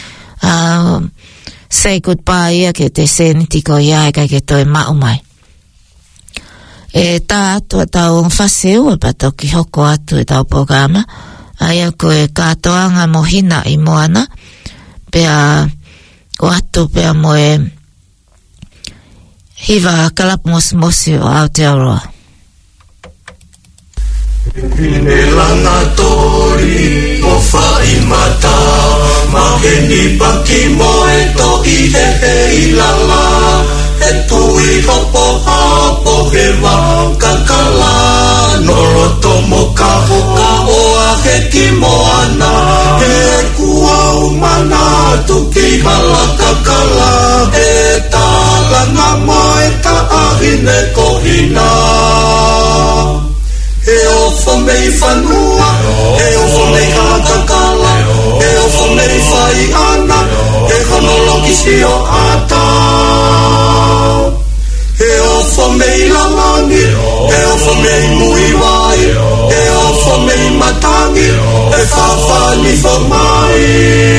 say goodbye ia ke te seniti koia e kai ke toe mau mai e tā atu a tau whaseu e pato ki hoko atu e tau programa aia koe katoanga mohina i moana pea o atu pea moe Hiva kalap mos-mosi o Aotearoa. Pinelanga tori o whaimata Maheni paki moe to I he lala E tui hopo hapo he wakakala Noroto mo kaho o a he ki moana E kua umana tuki malakakala E talanga moe ta ahine kohina E ofo mei whanua, e ofo mei hakakala, e ofo mei whai ana, e honoloki si o ata. E ofo mei langangi, e ofo mei muiwai, e ofo mei matangi, e whawhani whamai.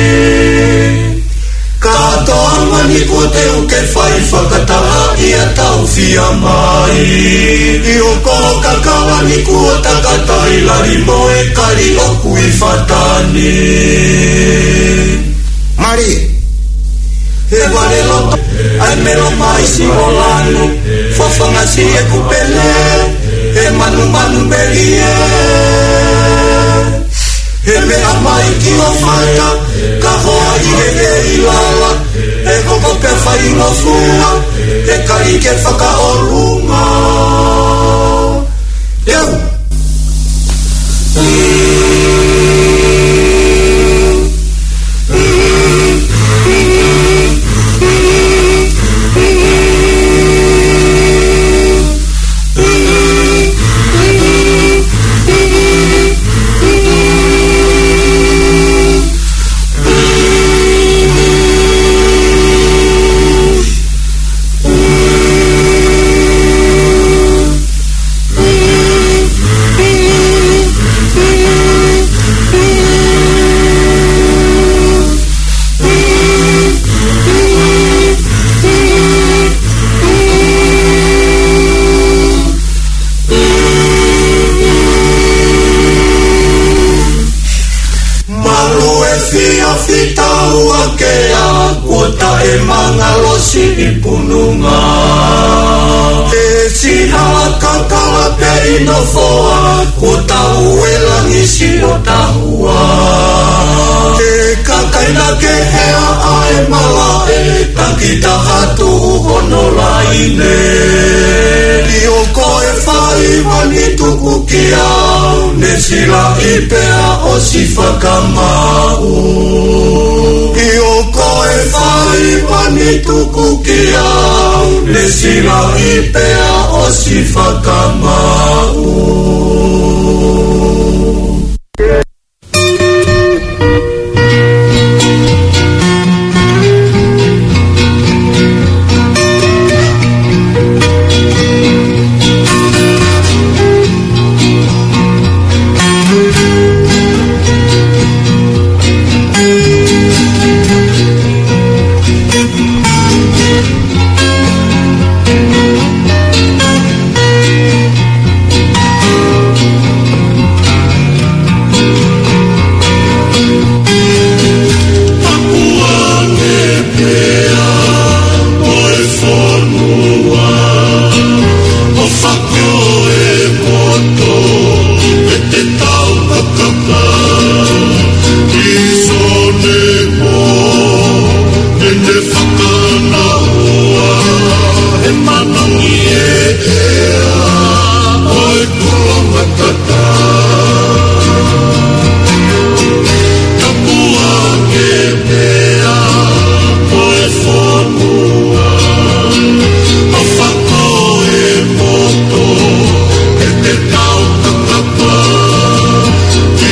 Katoa mani ko te uke whai whakataha I a tau whia mai I o koho kakala ni kua takatai lari moe kari o kui whatani Mari He wale loto ai mero mai si o lanu Whawhanga si e kupele He manu manu belie He mea mai ki o whata Ka hoa I he lala E koko pe whai no fua E kari ke whaka o runga Iau pununga E siha kakala pe ino foa Ko tau e langi si o tahua E kakaina ke hea ae mala E takita hatu hono laine I o koe whai mani tuku ki au Ne sila I pea o si whakamau I o koe whai mani tuku ki au Ne sila I pea o si whakamau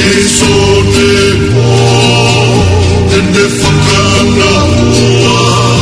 Whakana ua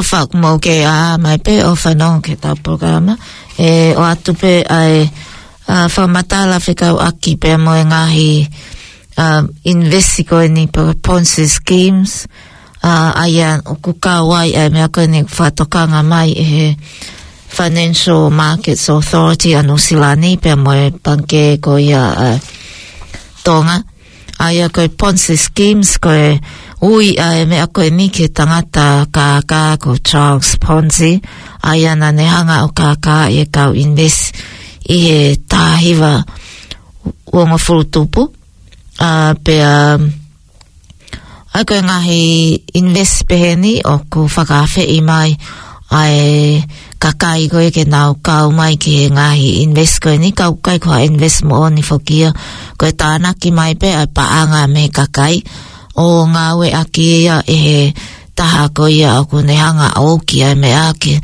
fak mo ke mai pe o whanong ke tau programa o atu pe ai whamatala whikau aki pe mo ngahi investiko ni pe Ponzi schemes aia o kukawai ai mea koe ni whatokanga mai Financial Markets Authority anu silani pe mo banke ko ia tonga aia koe Ponzi schemes koe ui ai mea koe ni ke tangata kaka ko Charles Ponzi aia na nehanga o kaka e kau invest i he tahiwa uongo furutupu pe ai koe ngahi invest peheni o ku whakawhi i mai ai kakai koe ke nau kau mai ki ngahi invest koe ni kau kai kua invest mo oni whokia koe tānaki mai pe ai paanga me kakai o ngawe aki ia e he taha koe ia o ku nehanga auki ai me ake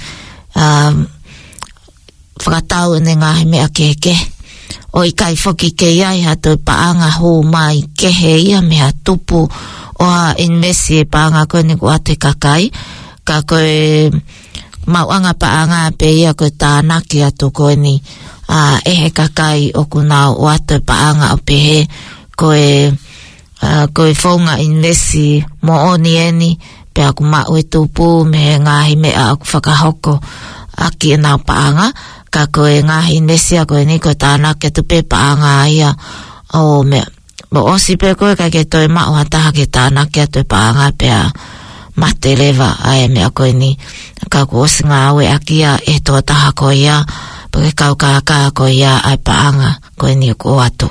whakatau ne ngahi me ake ke o i kai whoki ke iai hato paanga hou mai ke he ia me ha tupu o ha invest e paanga koe ni ku ate kakai ka koe mauanga paanga pe ia koe tānaki atu koe ni ehe kakai o ku nau o atu paanga o pehe koe whaunga investi mo oni eni pe aku mau e tupu me ngahi mea aku whakahoko aki e nau paanga ka koe ngahi investi a koe ni koe tānaki atu pe paanga ia o mea mo osi pe koe kai ke toi mau hataha ke tānaki atu paanga pe a mate lewa ai mea koe ni ka ku osi ngā aue akia e toa taha koe ia pake kau kākā koe ia ai paanga koe ni o atu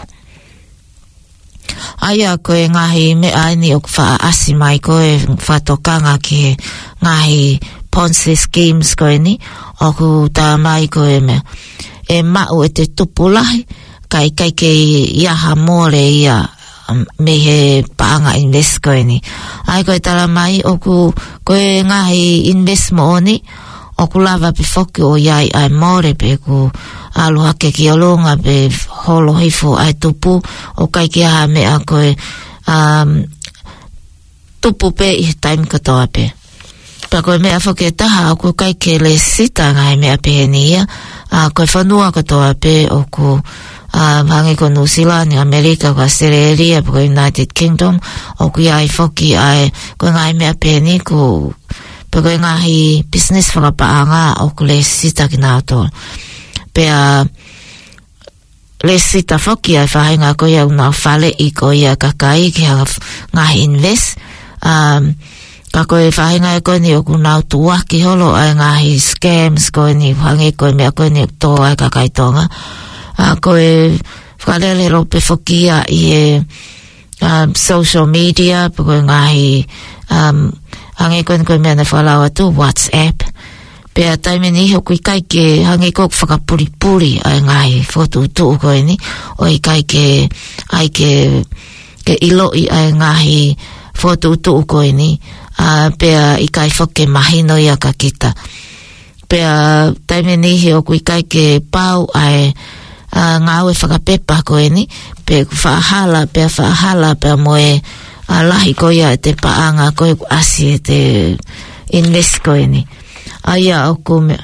aia koe ngahi mea ni o wha asi mai koe whatokanga ki ngahi Ponzi schemes koe ni o ku tā mai koe mea e mau e te tupulahi kai ke iaha more ia me he paanga invest koe ni ai koe tala mai o ku koe ngahi invest mo oni o ku lava pe whoki o iai ai more pe ku aluha ke ki olonga pe holo hifo ai tupu o kai ki aha mea koe tupu pe i time katoa pe pa koe mea whoki e taha o ku kai ke le sita ngai mea pe ni ia koe whanua katoa pe o ku hangi ko New Zealand, Amerika, ko Australia, ko United Kingdom, o ku iai whoki ai koe ngai mea pe ni ku pe koe ngahi business whakapaanga o ku le sita ki nā tō pe le sita whoki ai whahinga koe au nā whale i koe ia kakai ki ngahi invest ka koe whahinga e koe ni o ku nau tua ki holo ai ngahi scams koe ni hangi koe mea koe ni tō ai kakai tonga koe whakalele rope whoki ia i e social media pe koe ngahi hangi koe mea na whalawa tu WhatsApp pe a taime ni ho kui kai ke hangi koe whakapuri ai ngahi fotu tu koe ni o i kai ke ai ke ilo i ai ngahi fotu tu koe ni pe a i kai whoke mahino ia ka kita pe a taime ni ho kui kai ke pau ai ngāwe whakapepa koe ni pe whaahala pe moe lahi koe ia te paanga koe asi e te invest koe ni aia o ku mea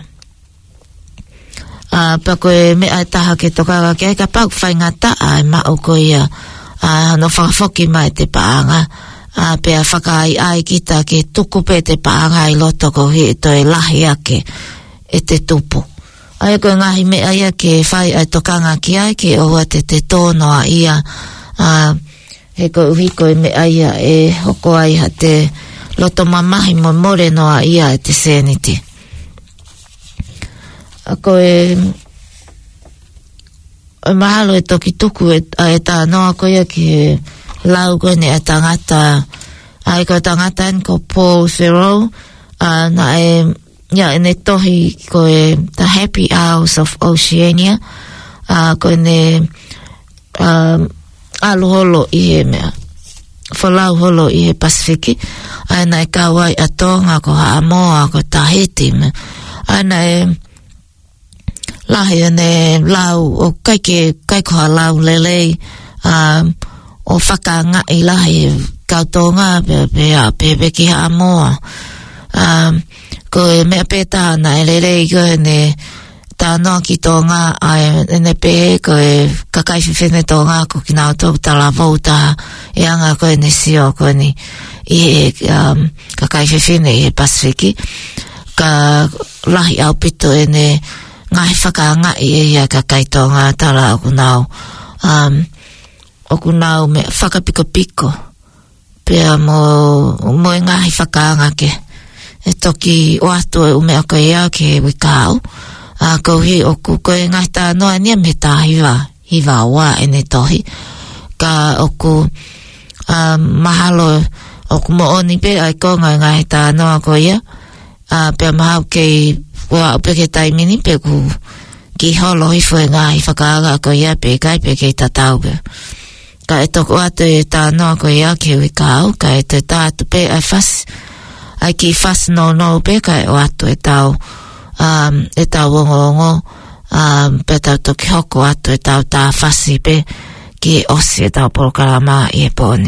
pa koe mea taha ke tokaga ke ka pau whaingata ai ma o koe ia no whakafoki mai te paanga pe a whakai ai kita ke tuku pe te paanga i loto ko hi toi lahi ake e te tupu ai koe ngahi mea ia ke whai ai tokanga ki ai ke oua te tōnoa ia he koe uhi koe mea ia e hoko ai ha te loto mamahi mo more noa ia e te seniti a koe mahalo e toki tuku e tā noa koe ia ki lau koe ne a tangata ai koe tangata en ko Paul Theroux na e ia ne tohi koe The Happy Hours of Oceania koe ne alu holo i he mea whalau holo i he Pasifiki aina e kawai a tonga ko Haamoa ko Tahiti aina e lahi ane lau o kai koha lau lelei o whakanga i lahi kautonga pe ki Haamoa ko me peta na ele ko ne ta no ki tonga ne pe ko kakai fene tonga ko kina to ta la volta e anga ko ne sio ko ni e kakai fene e pasifiki ka lahi au pito ene ngai whakanga ia kakai tonga tala oku nau me whakapiko piko pea mo ngai whakanga ke e toki o atu e ume aka ia ke wikau kohi oku koe ngai tā noa nia me tā hiwa wa ene tohi ka oku mahalo oku mo oni pe ai konga ngai tā noa ko ia pea mahau kei wa pe ke taimini pe ku ki holo i fue ngai whakaaga ko ia pe kai pe kei tatau pe ka e toko atu e tā noa ko ia ke wikau ka e te tātu pe ai ki fas no pe ka e o atu e tau wongo pe tau toki hoko atu e tau tā fasi pe ki osi e tau porokarama i e pone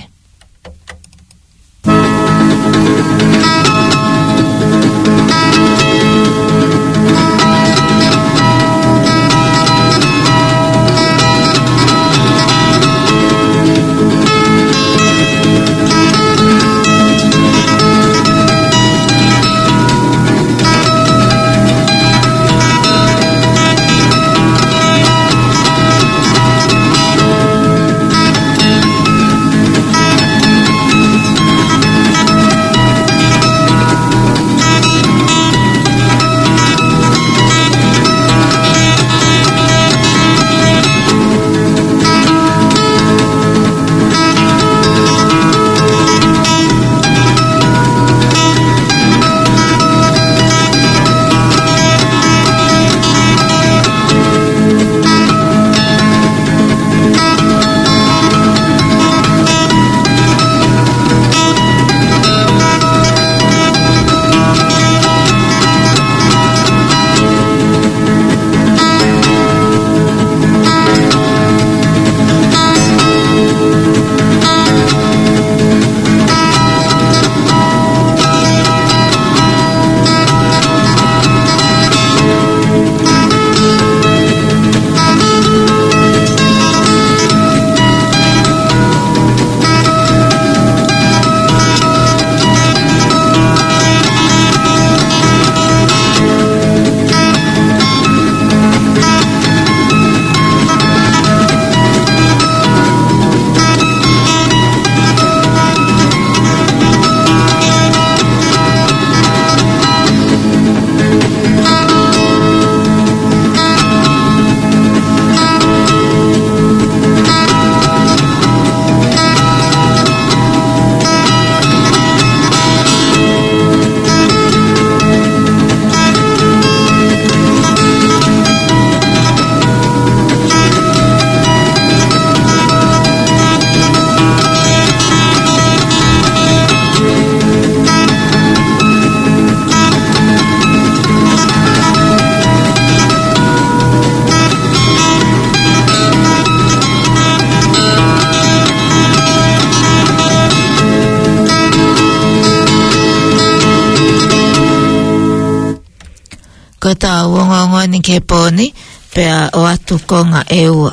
ko tā wongongo ni ke pōni pea o atu ko ngā eua.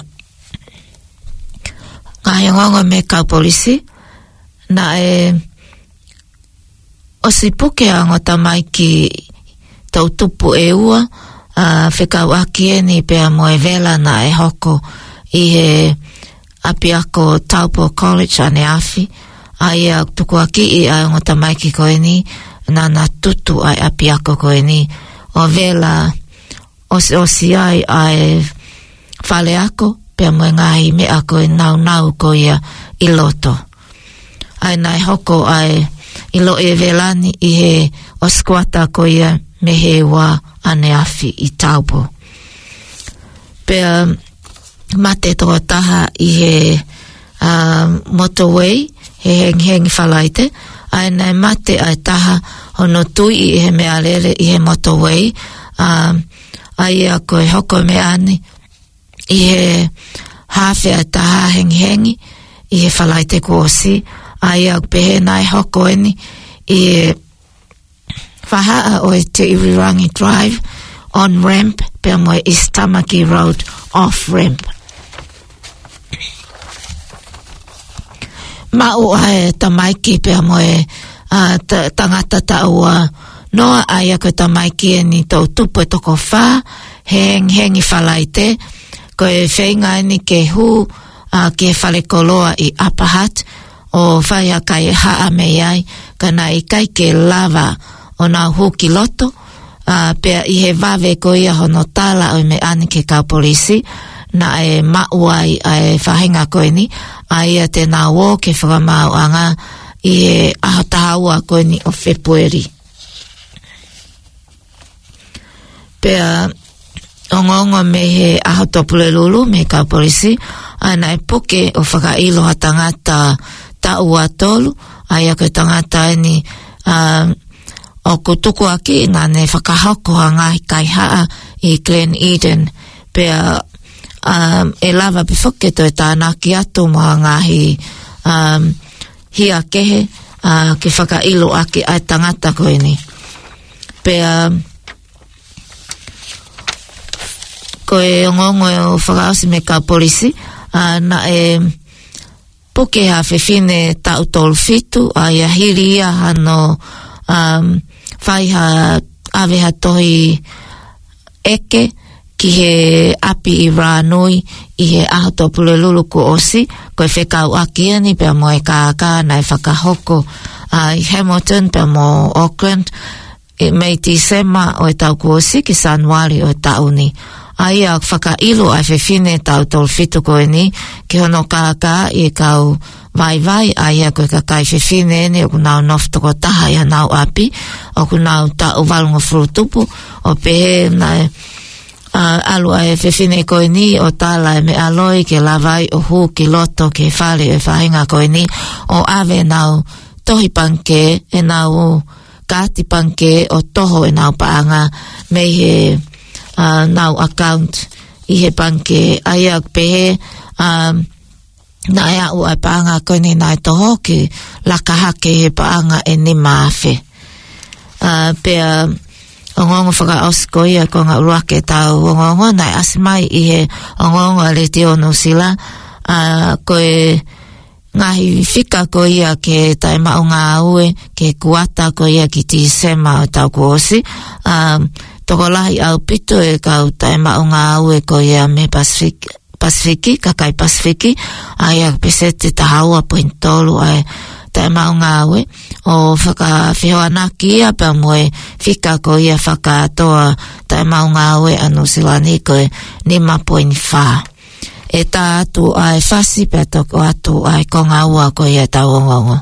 Ngā ngongo me kau polisi na o si puke ango tamai ki tau tupu eua whekau aki ni pea moe vela na hoko i he api ako Taupo College ane awhi ai tuku aki i ango tamai ki koe ni nana tutu ai api ako koe ni o vela osi ai whale ako pea moe ngahi me ako e nau ko ia i loto ai nai hoko ai i lo e velani i he o squata ko ia me he wa ane awhi i Taupo pea mate toa taha i he motorway he hengi whalaite ai nai mate ai taha hono tui i he mea lele i he motorway ai a koe hoko me ani i he hawhi ai taha hengi i he whalaite kuosi ai a pehe nai hoko eni i he Faha'a o te Irirangi Drive on ramp pe mo East Tamaki Road off ramp. Ma'u ai tamaiki pe mo tangata taua noa ai ko tamaiki ni tau tupu e toko wha hengi whalaite ko e whainga ni ke hu ke whale koloa I Apahat o whaia kai haa mei ai kana I kai ke lava o nā huki loto pea I he vave ko ia hono tala o me ani ke kau polisi na e mau ai e whahinga koe ni ai te nā wō ke whakamau anga I e ahotahaua koe ni o February. Pea ongongo me he ahotopule lulu me kau polisi ana e poke o whakailo ha tangata ta ua tolu ai a koe tangata ni o kutuku aki ngā ne whakahoko ha ngahi kai haa I Glen Eden pea e lava pifoke to e tānaki atu moha ngahi hia kehe ke whakailo aki ai tangata koe ni pea koe ngongo o whakaosi me ka polisi na e poke ha whewhine tau tolu fitu a ia hiri ia hano whai ha aweha tohi eke ki he api I rānui I he ahotopule lulu ku osi koe whekau aki ani pia mo e kāka na e whakahoko I Hamilton pia mo Auckland mei Tisema o e tau ku osi ki Sanwari o e tau ni ai a whakailo ai whewhine tau tolu fitu koe ni ki hono kāka I kau vai ai a koe kakai whewhine ni o kunau noftoko taha I nau api o kunau tau walungo frutupu o pehe na alu ai whewhine koe ni o tala e me aloi ke lavai o hu ki loto ke whare e whahinga koe ni o ave nau tohi panke e nau kāti panke o toho e nau paanga me he nau account I he panke ai ak pehe na e au ai paanga koe ni nai toho ki lakahake he paanga e ni maafe pea ongongo whakaosi ko ia ko ngā uruake tau ongongo nai asimai I he ongongo le te ono sila koe ngahi whika ko ia ke tai mao ngā ue ke kuata ko ia ki ti sema o tau kuosi toko lahi au pito e kau tai mao ngā ue ko ia me Pasifiki kakai Pasifiki ai a pesete tahaua pointolu ai tai mao ngā ue o whakawhihoanaki ia pa moe whika ko ia whakatoa tai mao ngā ue anu silani koe 5.4 e tā atu ai whasi pe toko atu ai ko ngā ua ko ia tau ongongo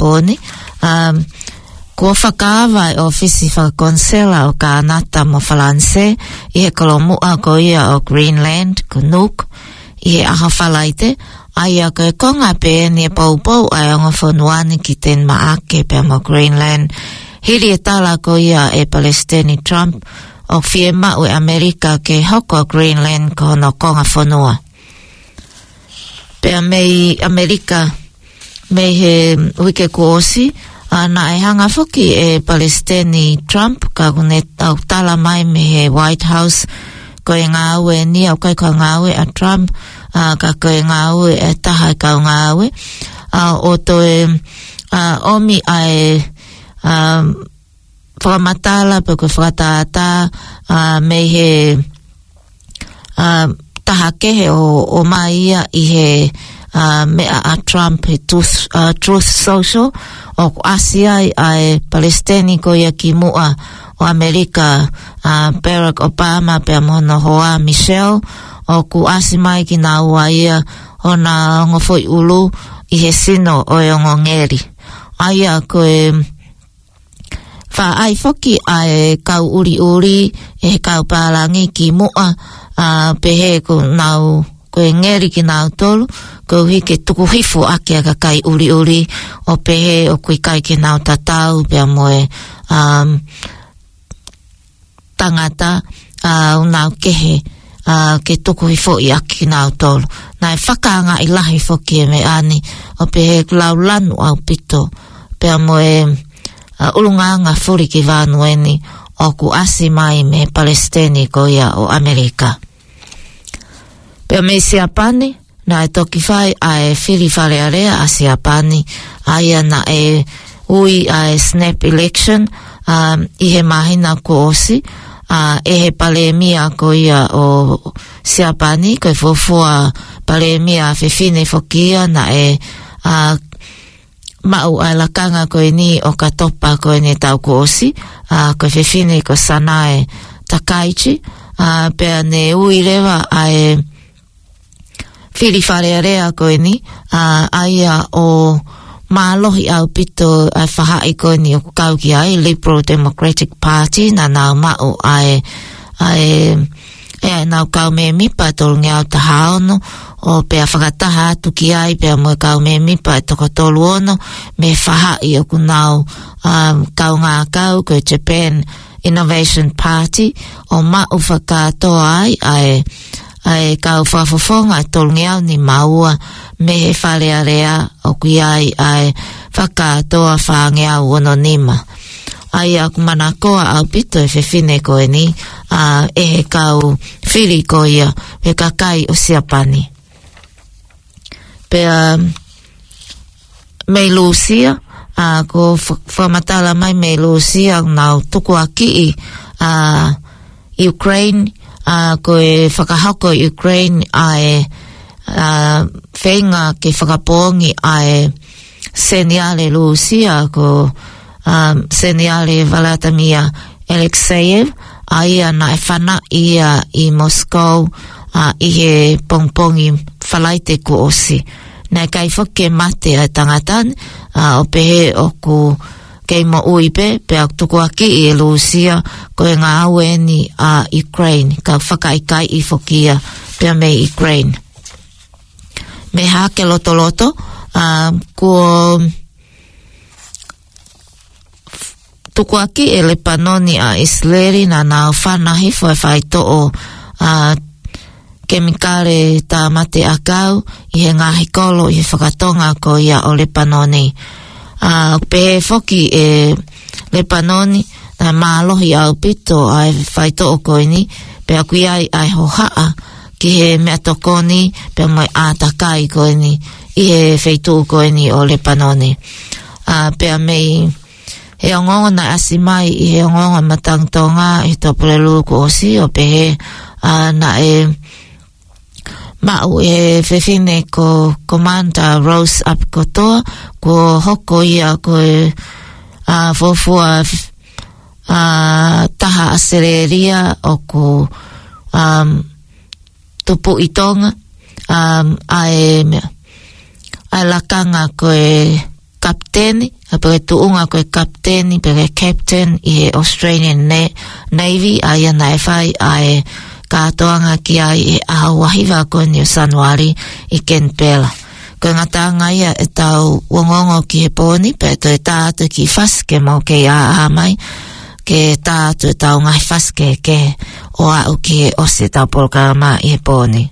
poni ko whakawai o fisi whakakonsela o ka anata mo Falanse i he kolomua ko ia o Greenland ko Nuuk i he aha whalaite aia ko e konga pe ni paupau ai anga whanuani ki ten maake pe mo Greenland hiri e tala ko ia e Palestini Trump o fiema o Amerika ke hoko Greenland ko no konga whanua pe mei Amerika mei he wike kuosi na e hanga foki e Palestini Trump ka kune au tala mai me he White House ko e ngāue ni au kai ka ngāue a Trump ka ko e ngāue e taha ka ngāue o to e omi ai whakamatala pe ko whakatata me he taha kehe o maia i he mea a Trump he Truth Social o Asia ai Palestini ko ia ki mua o Amerika Barack Obama pe mono hoa Michelle o ku asimai ki na ua ia o na ngofoi ulu i he sino o e ngongeri aia ko e wha ai foki ai kau uri e kau palangi ki mua pe he ko nau ko e ngeri ki nau tolu ko hike tuku hifu ake ka kai uri o pehe o kui kai ki nau tatau pia moe tangata nau kehe ke tuku hifu i ake ki nau tolu na e whakaanga i lahi foki e me ani o pehe lau lanu au pito pia moe ulunganga furi ki vanueni o ku asi mai me Palestini ko ia o Amerika pia me siapani na e toki whai a e whiri whare area a siapani aia na e ui a e snap election i he mahina ko osi e he palemia ko ia o siapani ko e fofua palemia whiwhine fokia na e mau a lakanga ko e ni o katopa ko e ni tau ko osi ko e whiwhine ko Sanae Takaichi pea ne ui rewa a e whiri wharearea koe ni, aia o mālohi au pito ai whahai koe ni o kauki ai, Liberal Democratic Party, na nau mau ai nau kau me mipa tolu ngiau taha ono, o pea whakataha atu ki ai, pea moe kau me mipa e toko tolu ono, me whahai o ku nau kau ngā kau koe Japan Innovation Party, o mau whakatoa ai kau whafofonga tolngiau ni maua me he wharearea o kui ai whakatoa whangeau ono nima. Ai aku manakoa au pito e whiwhine koe ni e he kau whiri ko ia he kakai o siapani. Pea mei Lucia ko whamatala mai mei Lucia nau tuku aki Ukraine ko e whakahako Ukraine ai whenga ke whakapongi ai Seniale Lucia ko Seniale Vladimir Alexeyev ai na e whana ia i Moscow i he pongpongi whalaite ko osi na kai whoke mate a tangatan o pehe o ku kei mo uipe pe tuku aki i Lucia ko e ngā aue ni a Ukraine ka whakaikai i whokia pe me Ukraine me hake loto ko tuku aki e Lepanoni a Israeli na nā whanahi whaiwhaito o kemikare tā mate akau i he ngahi kolo i he whakatonga ko ia o Lepanoni pe foki e Lepanoni na mālohi au pito ai whaito o koini pe akui ai hohaa ki he mea tokoni pe mai ātakai koini i he whaitu koini o Lepanoni pe a mei he ongongo na asimai i he ongongo matangtonga i topurelu ko osi o pe he na e mau e whewhine ko Commander Rose Apikotoa ko hoko ia ko e fofua taha asereria o ko tupu i tonga ai lakanga ko e kapteni, pere tuunga koe kapteni, pere captain i Australian Navy, ai ana e whai ai kātoanga ki ai e ahawahiwa koe ni o Sanuari i Kenpela. Koe ngata ngai e tau wongongo ki he pōni, pe to e tātu ki whaske mo ke a mai, ke tātu e tau ngai whaske ke o au ki e ose tau polkarama i he pōni.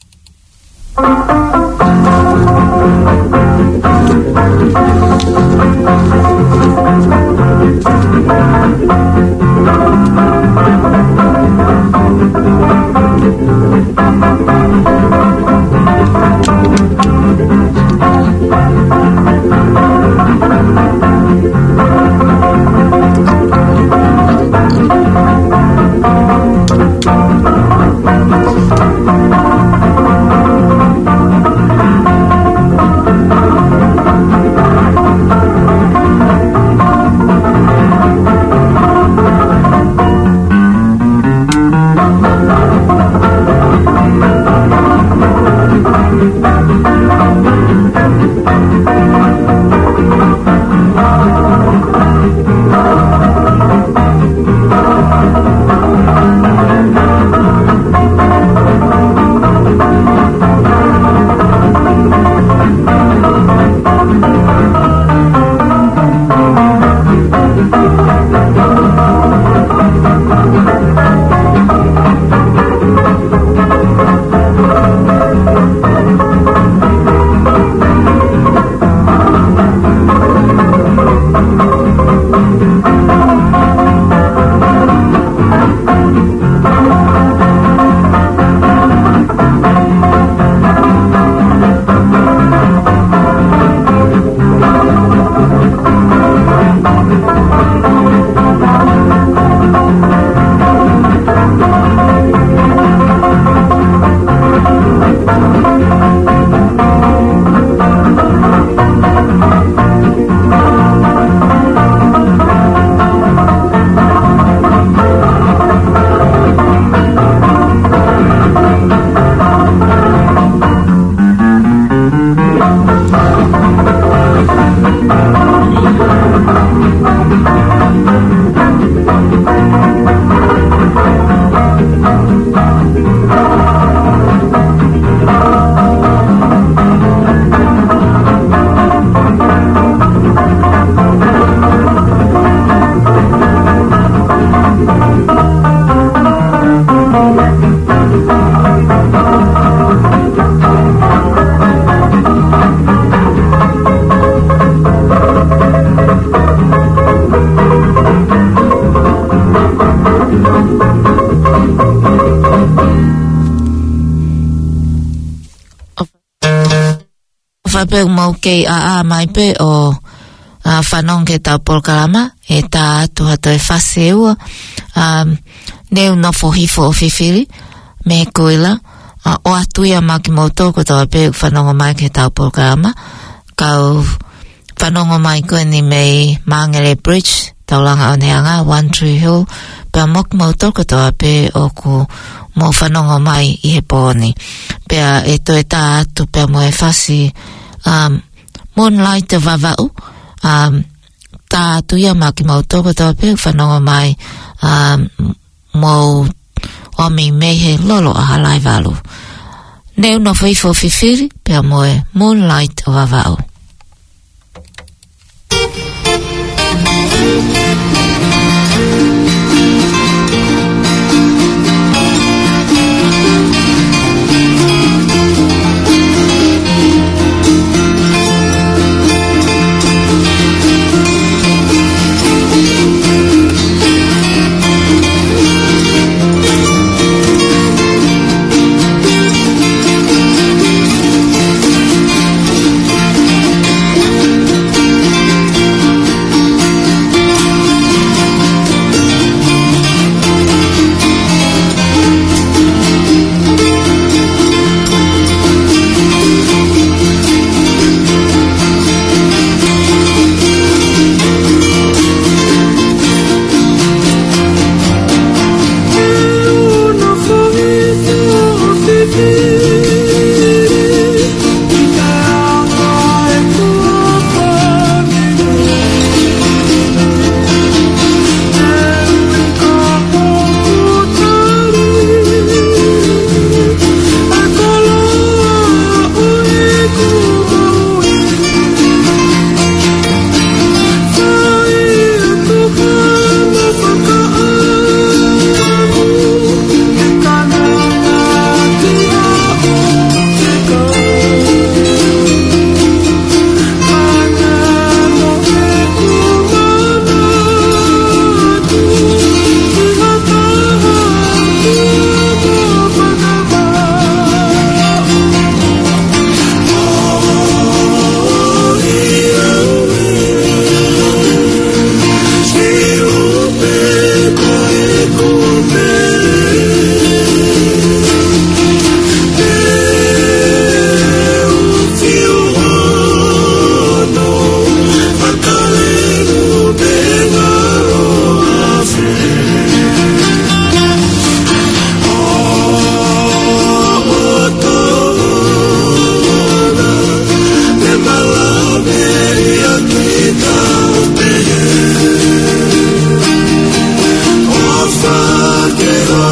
Pe mau ke a mai pe o whanong ke tau polkarama e tā tuhato e whase ua neu nofo hifo o whiwhiri me koila o atuia maki mau tōko tau pe whanongo mai ke tau polkarama kau whanongo mai koe ni mei Mangere Bridge taulanga o neanga One Tree Hill pe moki mau tōko tau pe o ku mo whanongo mai i he pōni pe e to e tā atu pe mo e whasi Moonlight vavau tā tuia maki mau tōko tau pe whanongo mai mo omi mehe lolo a halai walu neu no whaifo whiwhiri pe moe Moonlight vavau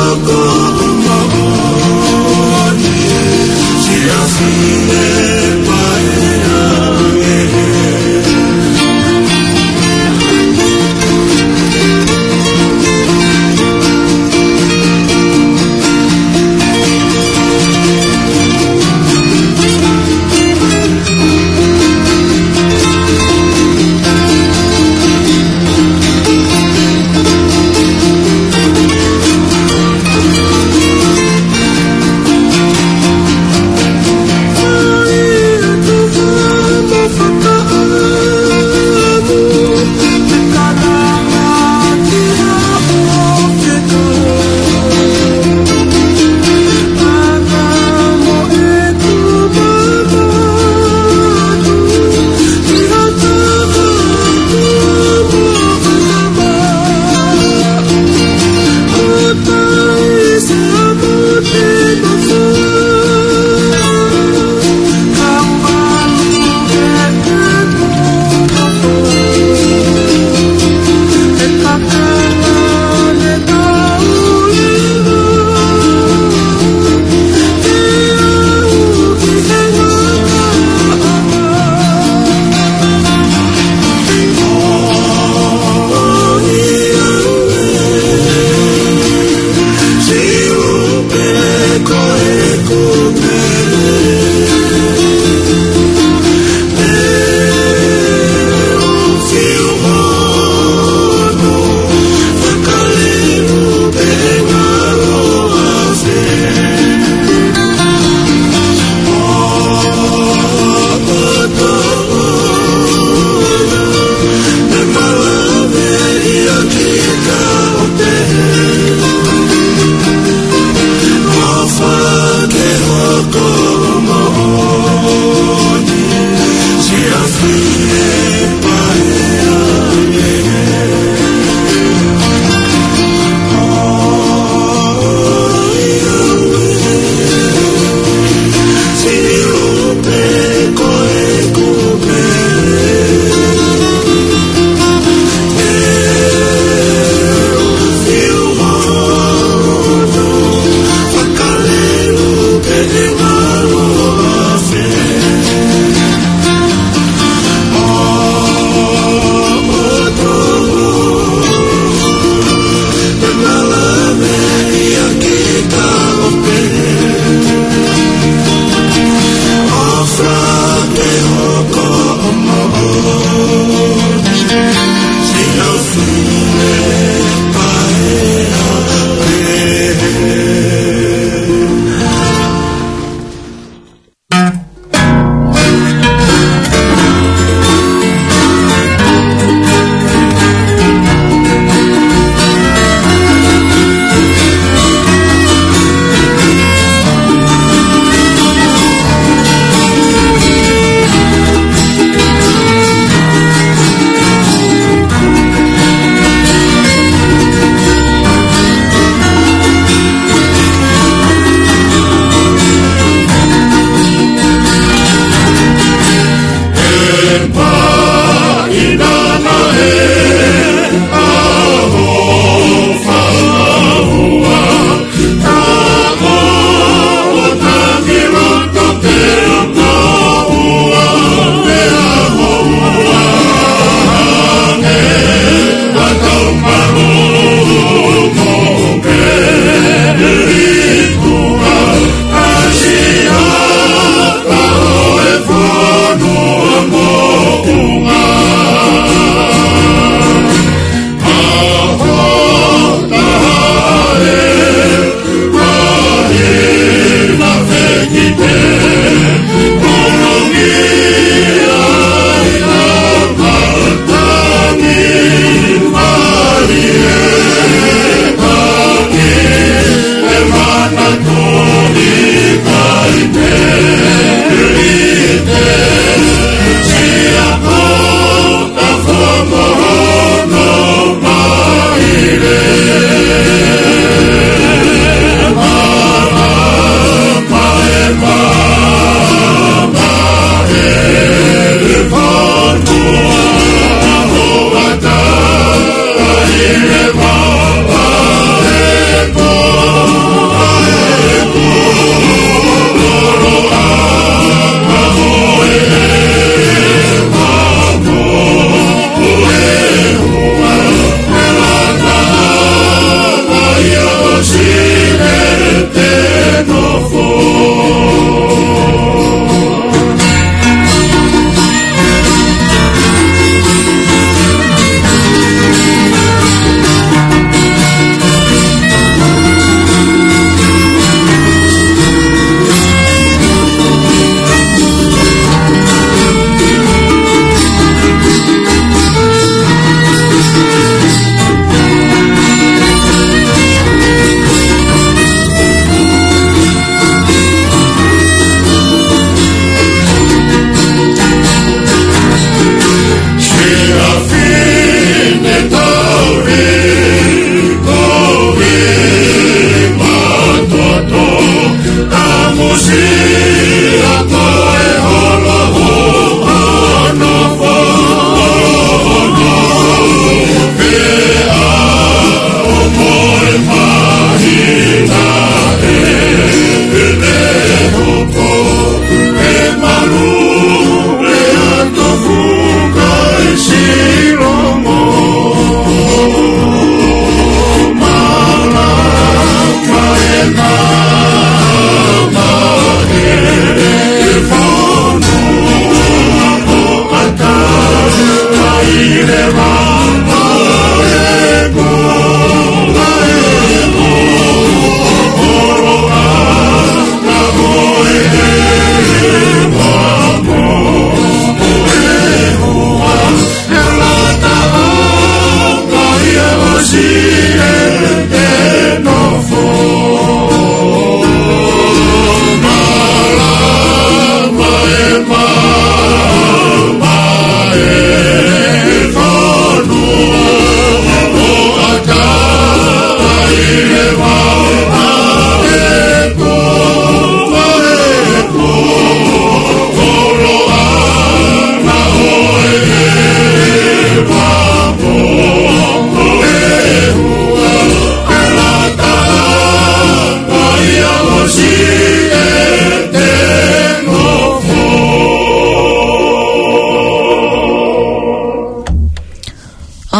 Fire.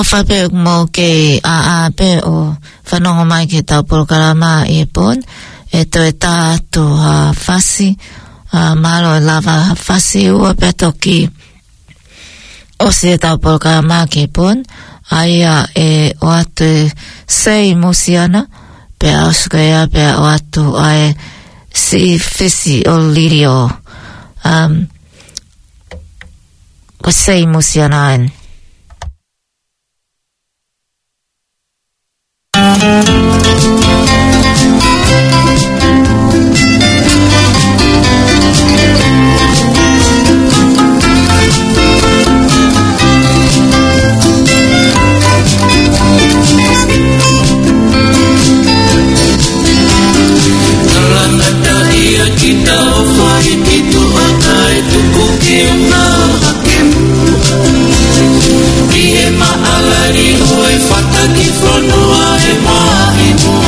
whape mo ke a pe o whanonga mai ke tau porokarama e pon e to e tātu whasi malo e lava whasi ua pe toki o se tau porokarama ke pon aia e o atu sei musiana pe auskaya pe o atu ai si fisi o lirio ko sei musiana en Alari, oi, fata, que for no ar, e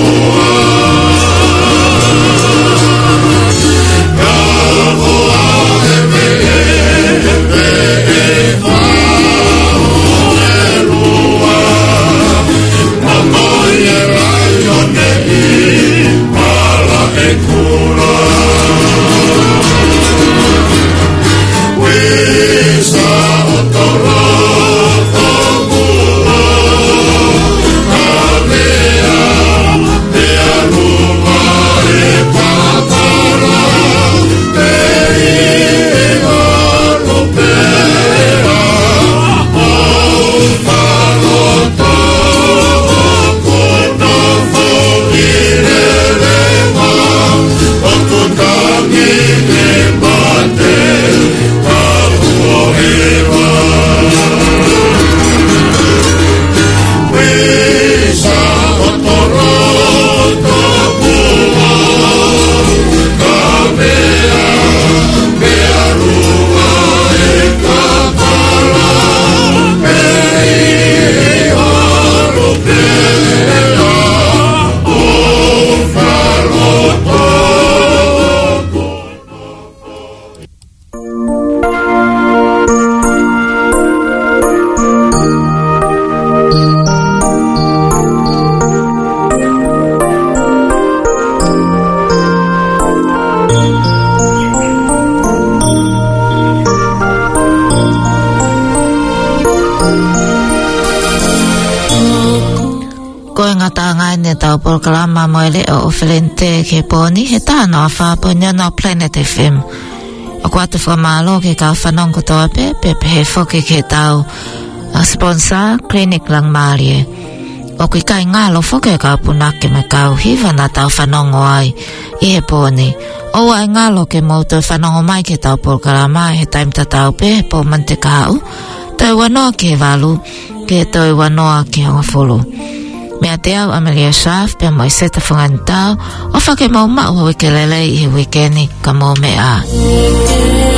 Tau programa moile o Felente ke poni he tano a wha ponia no Planet FM. O kuatu whamalo ke ka whanong kotoa pe he whoke ke tau a sponsor Clinic Lang Marie. O kui kai ngalo whoke ka punake me kau hiva na tau whanongo ai i he poni. O ai ngalo ke mauto whanongo mai ke tau programa he taim ta tau pe po mante kau. Tau wanoa ke valu ke tau wanoa ke honga folo. Mea te au Amelia Schaaf pe mo i seta whangantau o whake mau mau wike lelei i wikeni ka mo mea.